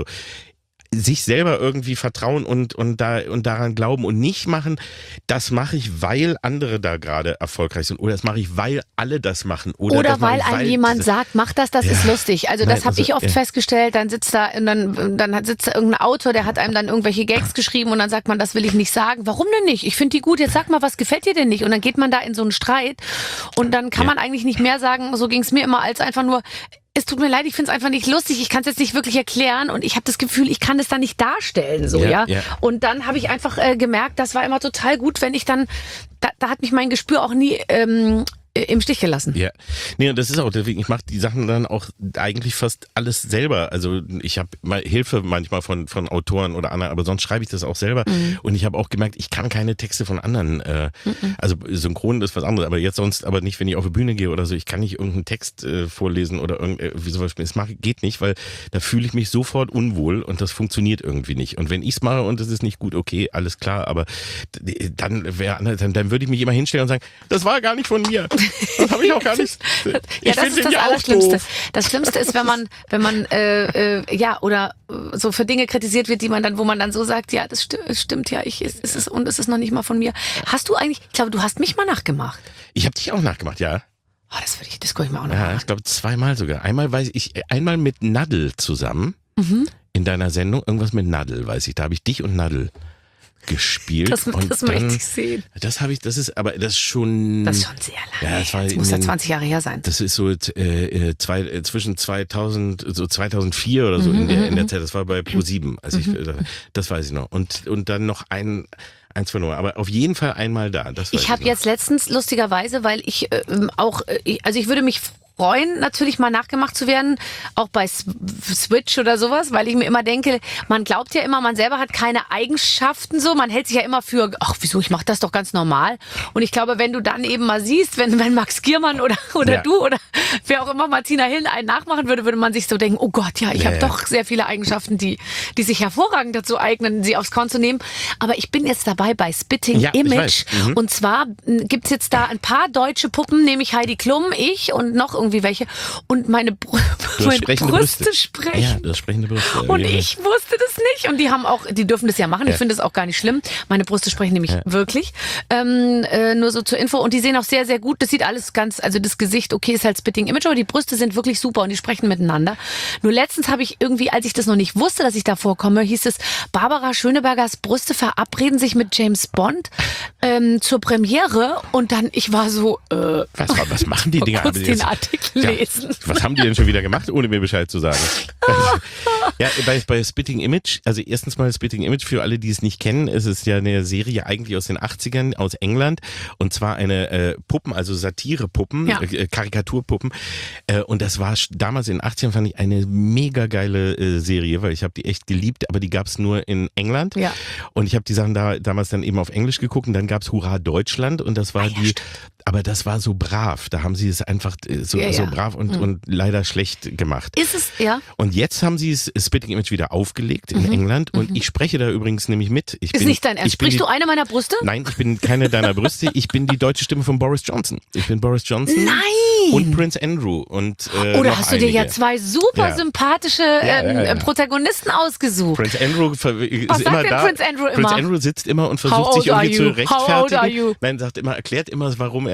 sich selber irgendwie vertrauen und und da und daran glauben und nicht machen, das mache ich, weil andere da gerade erfolgreich sind oder das mache ich, weil alle das machen oder, oder das weil ich, einem weil jemand sagt, mach das, das ja. ist lustig. Also Nein, das habe also, ich oft ja. festgestellt, dann sitzt da und dann dann sitzt da irgendein Autor, der hat einem dann irgendwelche Gags geschrieben und dann sagt man, das will ich nicht sagen. Warum denn nicht? Ich finde die gut. Jetzt sag mal, was gefällt dir denn nicht? Und dann geht man da in so einen Streit und dann kann ja. man eigentlich nicht mehr sagen, so ging es mir immer, als einfach nur, es tut mir leid, ich finde es einfach nicht lustig, ich kann es jetzt nicht wirklich erklären und ich habe das Gefühl, ich kann es dann nicht darstellen, so, ja. ja? ja. Und dann habe ich einfach äh, gemerkt, das war immer total gut, wenn ich dann, da, da hat mich mein Gespür auch nie ähm, im Stich gelassen. Ja, nee, und das ist auch deswegen, ich mache die Sachen dann auch eigentlich fast alles selber. Also ich habe mal Hilfe manchmal von von Autoren oder anderen, aber sonst schreibe ich das auch selber. Mhm. Und ich habe auch gemerkt, ich kann keine Texte von anderen. Äh, mhm. Also synchron ist was anderes, aber jetzt sonst aber nicht, wenn ich auf die Bühne gehe oder so. Ich kann nicht irgendeinen Text äh, vorlesen oder irgendwie sowas spielen. Das mach, geht nicht, weil da fühle ich mich sofort unwohl und das funktioniert irgendwie nicht. Und wenn ich es mache und es ist nicht gut, okay, alles klar, aber dann wäre, dann, dann würde ich mich immer hinstellen und sagen, das war gar nicht von mir. Das habe ich auch gar nicht. Ja, das ist das Allerschlimmste. Das Schlimmste ist, wenn man, wenn man, äh, äh, ja, oder äh, so für Dinge kritisiert wird, die man dann, wo man dann so sagt, ja, das sti- stimmt, ja, ich, es ist und es ist noch nicht mal von mir. Hast du eigentlich, ich glaube, du hast mich mal nachgemacht. Ich habe dich auch nachgemacht, ja. Oh, das würde ich, das gucke ich mir auch noch Ja, an. ich glaube zweimal sogar. Einmal weiß ich, einmal mit Nadel zusammen Mhm. in deiner Sendung, irgendwas mit Nadel, weiß ich. Da habe ich dich und Nadel gespielt. Das, und das dann, möchte ich sehen. Das habe ich, das ist, aber das ist schon. Das ist schon sehr lange. Ja, das war das in muss ja den- zwanzig Jahre her sein. Das ist so äh, zwei, äh, zwischen zweitausend, so zweitausendvier oder so Mhm, in der in der mhm. Zeit. Das war bei ProSieben. Also ich, äh, das weiß ich noch. Und und dann noch ein eins von nur. Aber auf jeden Fall einmal da. Das weiß Ich habe noch. jetzt letztens, lustigerweise, weil ich ähm, auch, äh, ich- also ich würde mich freuen, natürlich mal nachgemacht zu werden, auch bei S- Switch oder sowas, weil ich mir immer denke, man glaubt ja immer, man selber hat keine Eigenschaften so, man hält sich ja immer für, ach wieso, ich mache das doch ganz normal. Und ich glaube, wenn du dann eben mal siehst, wenn, wenn Max Giermann oder, oder Ja. du oder wer auch immer Martina Hill einen nachmachen würde, würde man sich so denken, oh Gott, ja, ich Ja, habe ja. doch sehr viele Eigenschaften, die, die sich hervorragend dazu eignen, sie aufs Korn zu nehmen. Aber ich bin jetzt dabei bei Spitting Ja, ich Image. weiß. Mhm. Und zwar m, gibt's jetzt da ein paar deutsche Puppen, nämlich Heidi Klum, ich und noch irgendwie welche. Und meine, Br Du hast meine sprechende Brüste, Brüste. sprechen. Ja, das sprechende Brüste. Und Ja. ich wusste das nicht. Und die haben auch, die dürfen das ja machen. Ich Ja. finde das auch gar nicht schlimm. Meine Brüste sprechen nämlich Ja. wirklich. Ähm, äh, nur so zur Info. Und die sehen auch sehr, sehr gut. Das sieht alles ganz, also das Gesicht, okay, ist halt Spitting Image, aber die Brüste sind wirklich super und die sprechen miteinander. Nur letztens habe ich irgendwie, als ich das noch nicht wusste, dass ich da vorkomme, hieß es, Barbara Schönebergers Brüste verabreden sich mit James Bond ähm, zur Premiere. Und dann, ich war so, äh, Was, was machen die Dinger? kurz Aber den jetzt- Artikel Ja, lesen. was haben die denn schon wieder gemacht, ohne mir Bescheid zu sagen? Ja, bei, bei Spitting Image, also erstens mal Spitting Image, für alle, die es nicht kennen, es ist ja eine Serie eigentlich aus den achtzigern aus England und zwar eine äh, Puppen, also Satirepuppen, Ja. äh, Karikaturpuppen äh, und das war sch- damals in den achtzigern fand ich eine mega geile äh, Serie, weil ich habe die echt geliebt, aber die gab es nur in England Ja. und ich habe die Sachen da damals dann eben auf Englisch geguckt und dann gab es Hurra Deutschland und das war Ah, ja, die, stimmt. aber das war so brav, da haben sie es einfach äh, so, Ja, so ja. brav und, Mhm. und leider schlecht gemacht. Ist es, ja? Und jetzt haben sie es Spitting Image wieder aufgelegt in England und ich spreche da übrigens nämlich mit. Ich Ist bin, nicht dein Ernst. ich bin Sprichst die, du eine meiner Brüste? Nein, ich bin keine deiner Brüste. Ich bin die deutsche Stimme von Boris Johnson. Ich bin Boris Johnson. Nein! Und Prince Andrew. Und, äh, Oder noch hast du dir ja einige. zwei super Ja. sympathische ja, ähm, ja, ja. Protagonisten ausgesucht? Prince Andrew ver- ist Was sagt immer denn da. Prince Andrew immer? Prince Andrew sitzt immer und versucht How sich old are irgendwie zu you? rechtfertigen. How old are you? Nein, sagt immer, erklärt immer, warum er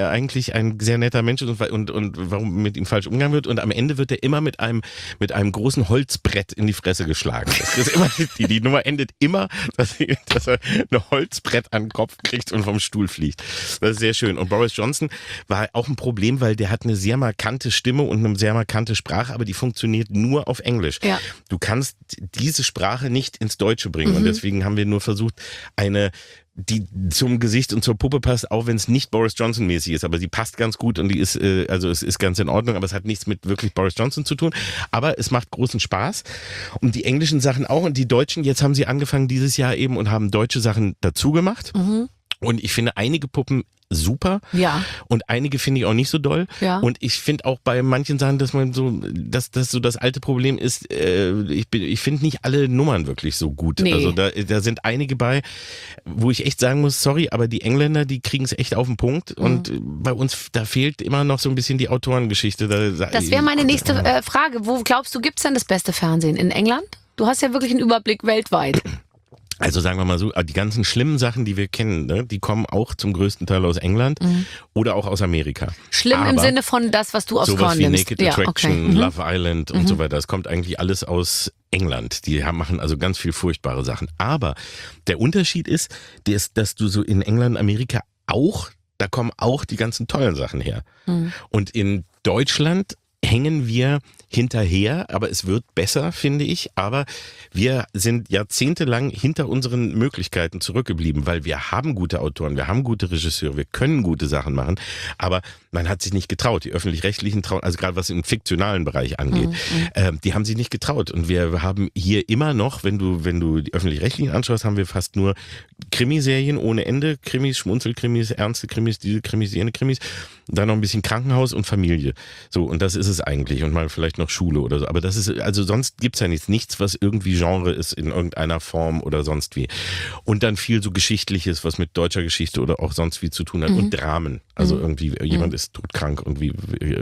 er eigentlich ein sehr netter Mensch ist und, und, und warum mit ihm falsch umgegangen wird. Und am Ende wird er immer mit einem, mit einem großen Holzbrett in die Fresse geschlagen. Das ist immer, die, die Nummer endet immer, dass, dass er ein Holzbrett an den Kopf kriegt und vom Stuhl fliegt. Das ist sehr schön. Und Boris Johnson war auch ein Problem, weil der hat eine sehr markante Stimme und eine sehr markante Sprache, aber die funktioniert nur auf Englisch. Ja. Du kannst diese Sprache nicht ins Deutsche bringen. Mhm. Und deswegen haben wir nur versucht, eine die zum Gesicht und zur Puppe passt, auch wenn es nicht Boris Johnson mäßig ist, aber sie passt ganz gut und die ist, äh, also es ist ganz in Ordnung, aber es hat nichts mit wirklich Boris Johnson zu tun, aber es macht großen Spaß und die englischen Sachen auch und die deutschen, jetzt haben sie angefangen dieses Jahr eben und haben deutsche Sachen dazu gemacht. Mhm. Und ich finde einige Puppen super. Ja. Und einige finde ich auch nicht so doll. Ja. Und ich finde auch bei manchen Sachen, dass man so, dass das so das alte Problem ist, äh, ich, ich finde nicht alle Nummern wirklich so gut. Nee. Also da, da sind einige bei, wo ich echt sagen muss, sorry, aber die Engländer, die kriegen es echt auf den Punkt. Mhm. Und bei uns, da fehlt immer noch so ein bisschen die Autorengeschichte. Da, das wäre meine nächste äh, Frage. Wo glaubst du, gibt es denn das beste Fernsehen? In England? Du hast ja wirklich einen Überblick weltweit. Also sagen wir mal so, die ganzen schlimmen Sachen, die wir kennen, ne, die kommen auch zum größten Teil aus England mhm. oder auch aus Amerika. Schlimm Aber im Sinne von das, was du aus Korn nimmst. Sowas wie Naked ja, Attraction, okay. mhm. Love Island und mhm. so weiter, das kommt eigentlich alles aus England. Die haben, machen also ganz viel furchtbare Sachen. Aber der Unterschied ist, dass, dass du so in England, Amerika auch, da kommen auch die ganzen tollen Sachen her. Mhm. Und in Deutschland hängen wir hinterher, aber es wird besser, finde ich. Aber wir sind jahrzehntelang hinter unseren Möglichkeiten zurückgeblieben, weil wir haben gute Autoren, wir haben gute Regisseure, wir können gute Sachen machen, aber man hat sich nicht getraut. Die Öffentlich-Rechtlichen trauen, also gerade was im fiktionalen Bereich angeht, mhm. äh, die haben sich nicht getraut. Und wir haben hier immer noch, wenn du, wenn du die Öffentlich-Rechtlichen anschaust, haben wir fast nur Krimiserien ohne Ende, Krimis, Schmunzelkrimis, ernste Krimis, diese Krimis, jene Krimis, dann noch ein bisschen Krankenhaus und Familie. So, und das ist es eigentlich. Und mal vielleicht noch Schule oder so. Aber das ist, also sonst gibt's ja nichts. Nichts, was irgendwie Genre ist in irgendeiner Form oder sonst wie. Und dann viel so Geschichtliches, was mit deutscher Geschichte oder auch sonst wie zu tun hat. Mhm. Und Dramen. Also mhm. irgendwie, jemand mhm. ist todkrank und wie,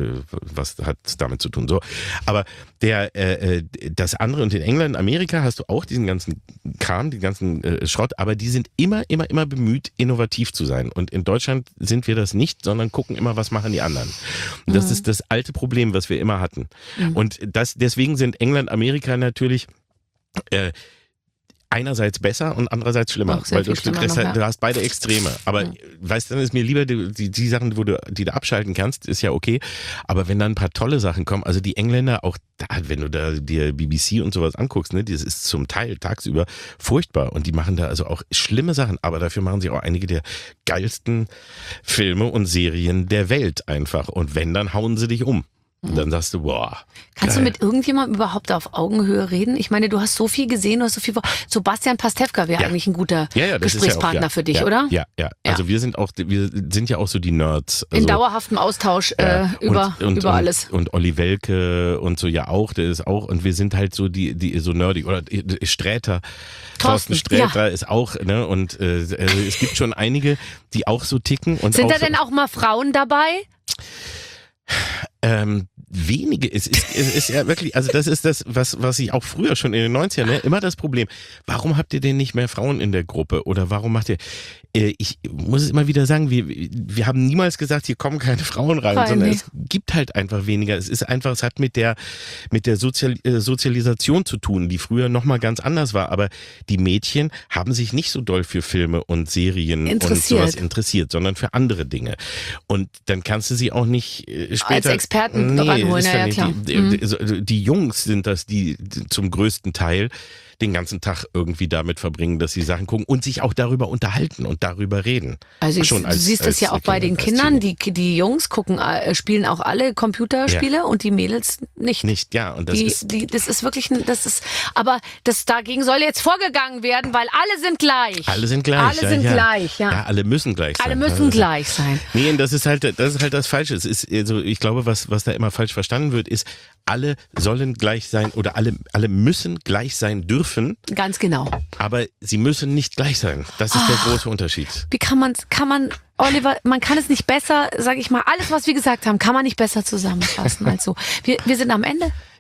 was hat es damit zu tun? So. Aber der, äh, das andere, und in England, Amerika hast du auch diesen ganzen Kram, den ganzen äh, Schrott, aber die sind immer, immer, immer bemüht, innovativ zu sein. Und in Deutschland sind wir das nicht, sondern gucken immer, was machen die anderen. Und das mhm. ist das alte Problem, was wir immer hatten. Mhm. Und das, deswegen sind England, Amerika natürlich äh, einerseits besser und andererseits schlimmer, weil du, schlimmer noch, ja. du hast beide Extreme. Aber ja. weißt du, dann ist mir lieber die, die, die Sachen, wo du, die du abschalten kannst, ist ja okay. Aber wenn dann ein paar tolle Sachen kommen, also die Engländer auch, da, wenn du da dir B B C und sowas anguckst, ne, das ist zum Teil tagsüber furchtbar und die machen da also auch schlimme Sachen, aber dafür machen sie auch einige der geilsten Filme und Serien der Welt einfach. Und wenn, dann hauen sie dich um. Und dann sagst du, boah. Kannst geil. Du mit irgendjemandem überhaupt auf Augenhöhe reden? Ich meine, du hast so viel gesehen, du hast so viel. Sebastian Pastewka wäre ja. eigentlich ein guter ja, ja, Gesprächspartner ja auch, ja. für dich, ja, oder? Ja, ja, ja. Also wir sind auch, wir sind ja auch so die Nerds. Also, in dauerhaftem Austausch äh, über, und, und, über alles. Und, und Olli Welke und so ja auch, der ist auch. Und wir sind halt so die, die so nerdig. Oder Sträter. Thorsten, Thorsten Sträter ja. ist auch, ne? Und äh, es gibt schon einige, die auch so ticken. Und sind auch da denn auch mal Frauen dabei? Ähm, wenige, es ist, es ist ja wirklich, also das ist das, was, was ich auch früher schon in den neunzigern, ne, immer das Problem. Warum habt ihr denn nicht mehr Frauen in der Gruppe? Oder warum macht ihr, äh, ich muss es immer wieder sagen, wir, wir haben niemals gesagt, hier kommen keine Frauen rein, Fein, sondern nee. es gibt halt einfach weniger. Es ist einfach, es hat mit der, mit der Sozial, äh, Sozialisation zu tun, die früher nochmal ganz anders war. Aber die Mädchen haben sich nicht so doll für Filme und Serien und sowas interessiert, sondern für andere Dinge. Und dann kannst du sie auch nicht äh, später... Als Experten nee, ranholen, ja, ja klar. Die, die, die, die Jungs sind das, die zum größten Teil den ganzen Tag irgendwie damit verbringen, dass sie Sachen gucken und sich auch darüber unterhalten und darüber reden. Also ich, Schon als, du siehst das ja auch bei den Kindern, die, die Jungs gucken, äh, spielen auch alle Computerspiele ja. und die Mädels nicht. Nicht, ja. Und das die, ist die, das ist wirklich, das ist, aber das dagegen soll jetzt vorgegangen werden, weil alle sind gleich. Alle sind gleich. Alle ja, sind ja. gleich, ja. Ja, alle müssen gleich sein. Alle müssen gleich sein. Nee, und das ist halt, das ist halt das Falsche. Es ist, also ich glaube, was, was da immer falsch verstanden wird, ist, alle sollen gleich sein oder alle, alle müssen gleich sein dürfen. Ganz genau. Aber sie müssen nicht gleich sein. Das ist oh, der große Unterschied. Wie kann man, kann man, Oliver, man kann es nicht besser, sage ich mal, alles, was wir gesagt haben, kann man nicht besser zusammenfassen als so. Wir, wir sind am Ende.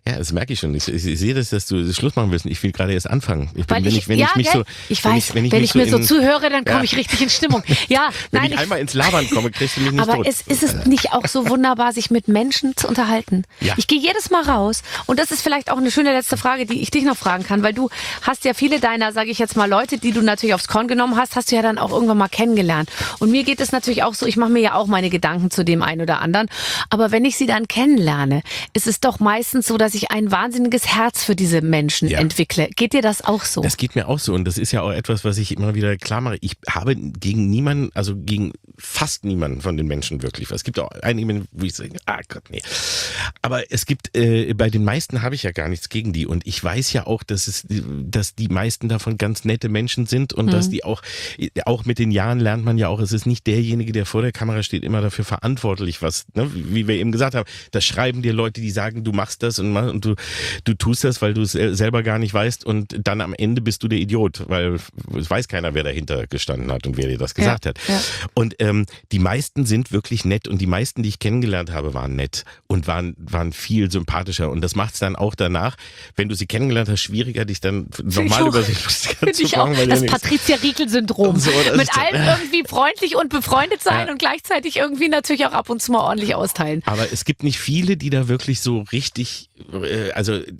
Ja, das merke ich schon. Ich, ich, ich sehe das, dass du Schluss machen willst. Ich will gerade erst anfangen. Ich bin, Weil wenn ich, ich, wenn ja, ich mich gell? so, ich wenn weiß, ich, wenn ich, wenn mich ich mir so, in, zuhöre, dann komme ja. ich richtig in Stimmung. Ja, wenn nein, ich ich, einmal ins Labern komme, kriegst du mich nicht aber tot. es ist es nicht auch so wunderbar, sich mit Menschen zu unterhalten. Ja. Ich gehe jedes Mal raus und das ist vielleicht auch eine schöne letzte Frage, die ich dich noch fragen kann, weil du hast ja viele deiner, sage ich jetzt mal, Leute, die du natürlich aufs Korn genommen hast, hast du ja dann auch irgendwann mal kennengelernt. Und mir geht es natürlich auch so, ich mache mir ja auch meine Gedanken zu dem einen oder anderen, aber wenn ich sie dann kennenlerne, ist es doch meistens so, dass ich ein wahnsinniges Herz für diese Menschen Ja. entwickle. Geht dir das auch so? Das geht mir auch so und das ist ja auch etwas, was ich immer wieder klar mache. Ich habe gegen niemanden, also gegen fast niemanden von den Menschen wirklich was. Es gibt auch einige, wo ich sage, ah Gott, nee. Aber es gibt, äh, bei den meisten habe ich ja gar nichts gegen die und ich weiß ja auch, dass es, dass die meisten davon ganz nette Menschen sind und mhm. dass die auch, auch mit den Jahren lernt man ja auch, es ist nicht derjenige, der vor der Kamera steht, immer dafür verantwortlich, was, ne, wie wir eben gesagt haben, das schreiben dir Leute, die sagen, du machst das und, und du, du tust das, weil du es selber gar nicht weißt und dann am Ende bist du der Idiot, weil es weiß keiner, wer dahinter gestanden hat und wer dir das gesagt ja, hat. Ja. Und ähm, die meisten sind wirklich nett und die meisten, die ich kennengelernt habe, waren nett und waren, waren viel sympathischer und das macht es dann auch danach, wenn du sie kennengelernt hast, schwieriger, dich dann nochmal über sie lustig zu ich machen. auch. Weil Das ja Patricia-Riegel-Syndrom. So, das Mit ist- allen irgendwie freundlich und befreundet sein Ja. und gleichzeitig irgendwie natürlich auch ab und zu mal ordentlich austeilen. Aber es gibt nicht viele, die da wirklich so richtig, äh, also äh,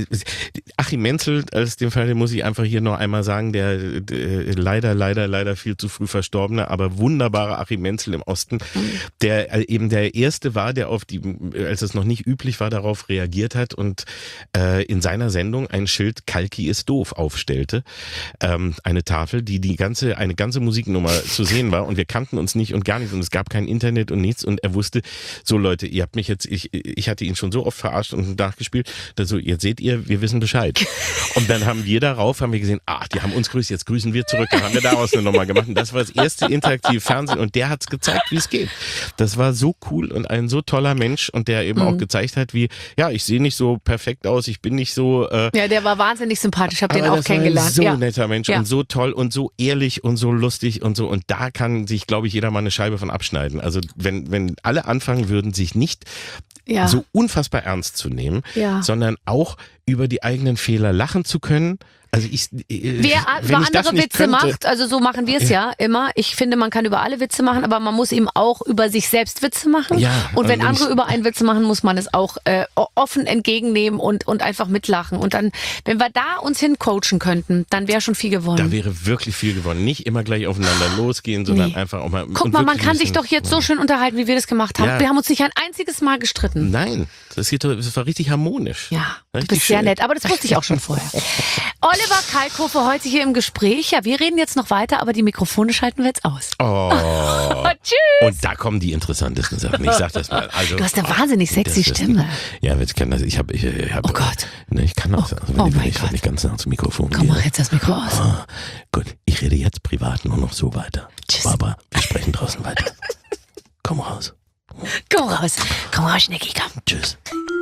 Achim Menzel, als dem Fall, den muss ich einfach hier noch einmal sagen, der äh, leider, leider, leider viel zu früh verstorbene, aber wunderbare Achim Menzel im Osten, der äh, eben der Erste war, der auf die, als es noch nicht üblich war, darauf reagiert hat und äh, in seiner Sendung ein Schild Kalki ist doof aufstellte. Ähm, eine Tafel, die die ganze, eine ganze Musiknummer zu sehen war und wir kannten uns nicht und gar nichts und es gab kein Internet und nichts und er wusste, so Leute, ihr habt mich jetzt, ich, ich hatte ihn schon so oft verarscht und nachgespielt, dass so, jetzt seht ihr, wir wissen Bescheid. Und dann haben wir darauf, haben wir gesehen, ach, die haben uns grüßt, jetzt grüßen wir zurück. Dann haben wir daraus eine Nummer gemacht und das war das erste interaktive Fernsehen und der hat's gezeigt, wie es geht. Das war so cool und ein so toller Mensch und der eben Mhm. auch gezeigt hat, wie, ja, ich sehe nicht so perfekt aus, ich bin nicht so, äh, Ja, der war wahnsinnig sympathisch, ich habe den aber auch das war kennengelernt. ein so ja. netter Mensch Ja. und so toll und so ehrlich und so lustig und so und da kann sich, glaube ich, jeder mal eine Scheibe von abschneiden. Also wenn, wenn alle anfangen würden, sich nicht Ja. so unfassbar ernst zu nehmen, Ja. sondern auch über die eigenen Fehler lachen zu können. Also ich, äh, Wer wenn über ich das andere nicht Witze könnte, macht, also so machen wir es ja. ja immer. Ich finde, man kann über alle Witze machen, aber man muss eben auch über sich selbst Witze machen. Ja, und wenn also andere ich- über einen Witze machen, muss man es auch äh, offen entgegennehmen und, und einfach mitlachen. Und dann, wenn wir da uns hincoachen könnten, dann wäre schon viel gewonnen. da wäre wirklich viel gewonnen. Nicht immer gleich aufeinander losgehen, sondern Nee. einfach auch mal. Guck und mal, man wirklich kann sich wissen- doch jetzt so schön unterhalten, wie wir das gemacht haben. Ja. Wir haben uns nicht ein einziges Mal gestritten. Nein, das, geht, doch- das war richtig harmonisch. Ja, du Richtig bist sehr schön. nett, aber das wusste ich auch schon vorher. Oliver Kalkofe heute hier im Gespräch. Ja, wir reden jetzt noch weiter, aber die Mikrofone schalten wir jetzt aus. Oh. Tschüss! Und da kommen die interessantesten Sachen. Ich sag das mal. Also, Du hast eine wahnsinnig sexy das ist- Stimme. Ja, ich kann das. Ich habe. Ich, ich hab, Oh Gott. Ne, ich kann das. Oh, Also, wenn oh ich, wenn mein ich, Gott. wenn ich ganz nah zum Mikrofon Komm, gehe. mach jetzt das Mikro aus. Ah, gut, ich rede jetzt privat nur noch so weiter. Tschüss. Barbara, wir sprechen draußen weiter. Komm raus. Komm raus. Komm raus, Schnecki, komm. Tschüss.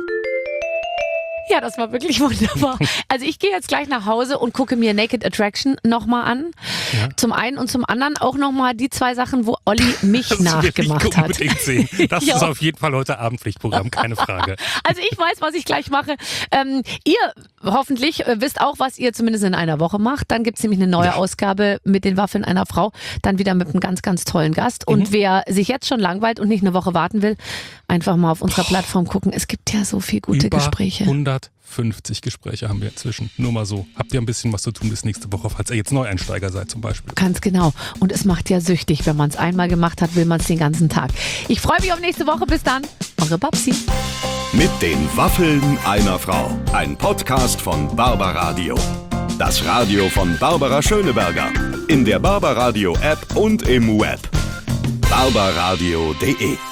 Ja, das war wirklich wunderbar. Also ich gehe jetzt gleich nach Hause und gucke mir Naked Attraction nochmal an. Ja. Zum einen und zum anderen auch nochmal die zwei Sachen, wo Olli mich nachgemacht will ich hat. unbedingt sehen. Das Ja. ist auf jeden Fall heute Abendpflichtprogramm, keine Frage. Also ich weiß, was ich gleich mache. Ähm, ihr hoffentlich äh, wisst auch, was ihr zumindest in einer Woche macht. Dann gibt's nämlich eine neue Ausgabe mit den Waffeln einer Frau. Dann wieder mit einem ganz, ganz tollen Gast. Und Mhm. wer sich jetzt schon langweilt und nicht eine Woche warten will, einfach mal auf unserer Plattform gucken. Es gibt ja so viel gute Über Gespräche. hundertfünfzig Gespräche haben wir inzwischen. Nur mal so. Habt ihr ein bisschen was zu tun bis nächste Woche, falls ihr jetzt Neueinsteiger seid zum Beispiel. Ganz genau. Und es macht ja süchtig. Wenn man es einmal gemacht hat, will man es den ganzen Tag. Ich freue mich auf nächste Woche. Bis dann. Eure Babsi. Mit den Waffeln einer Frau. Ein Podcast von Barbaradio. Das Radio von Barbara Schöneberger. In der Barbaradio App und im Web. barbaradio punkt de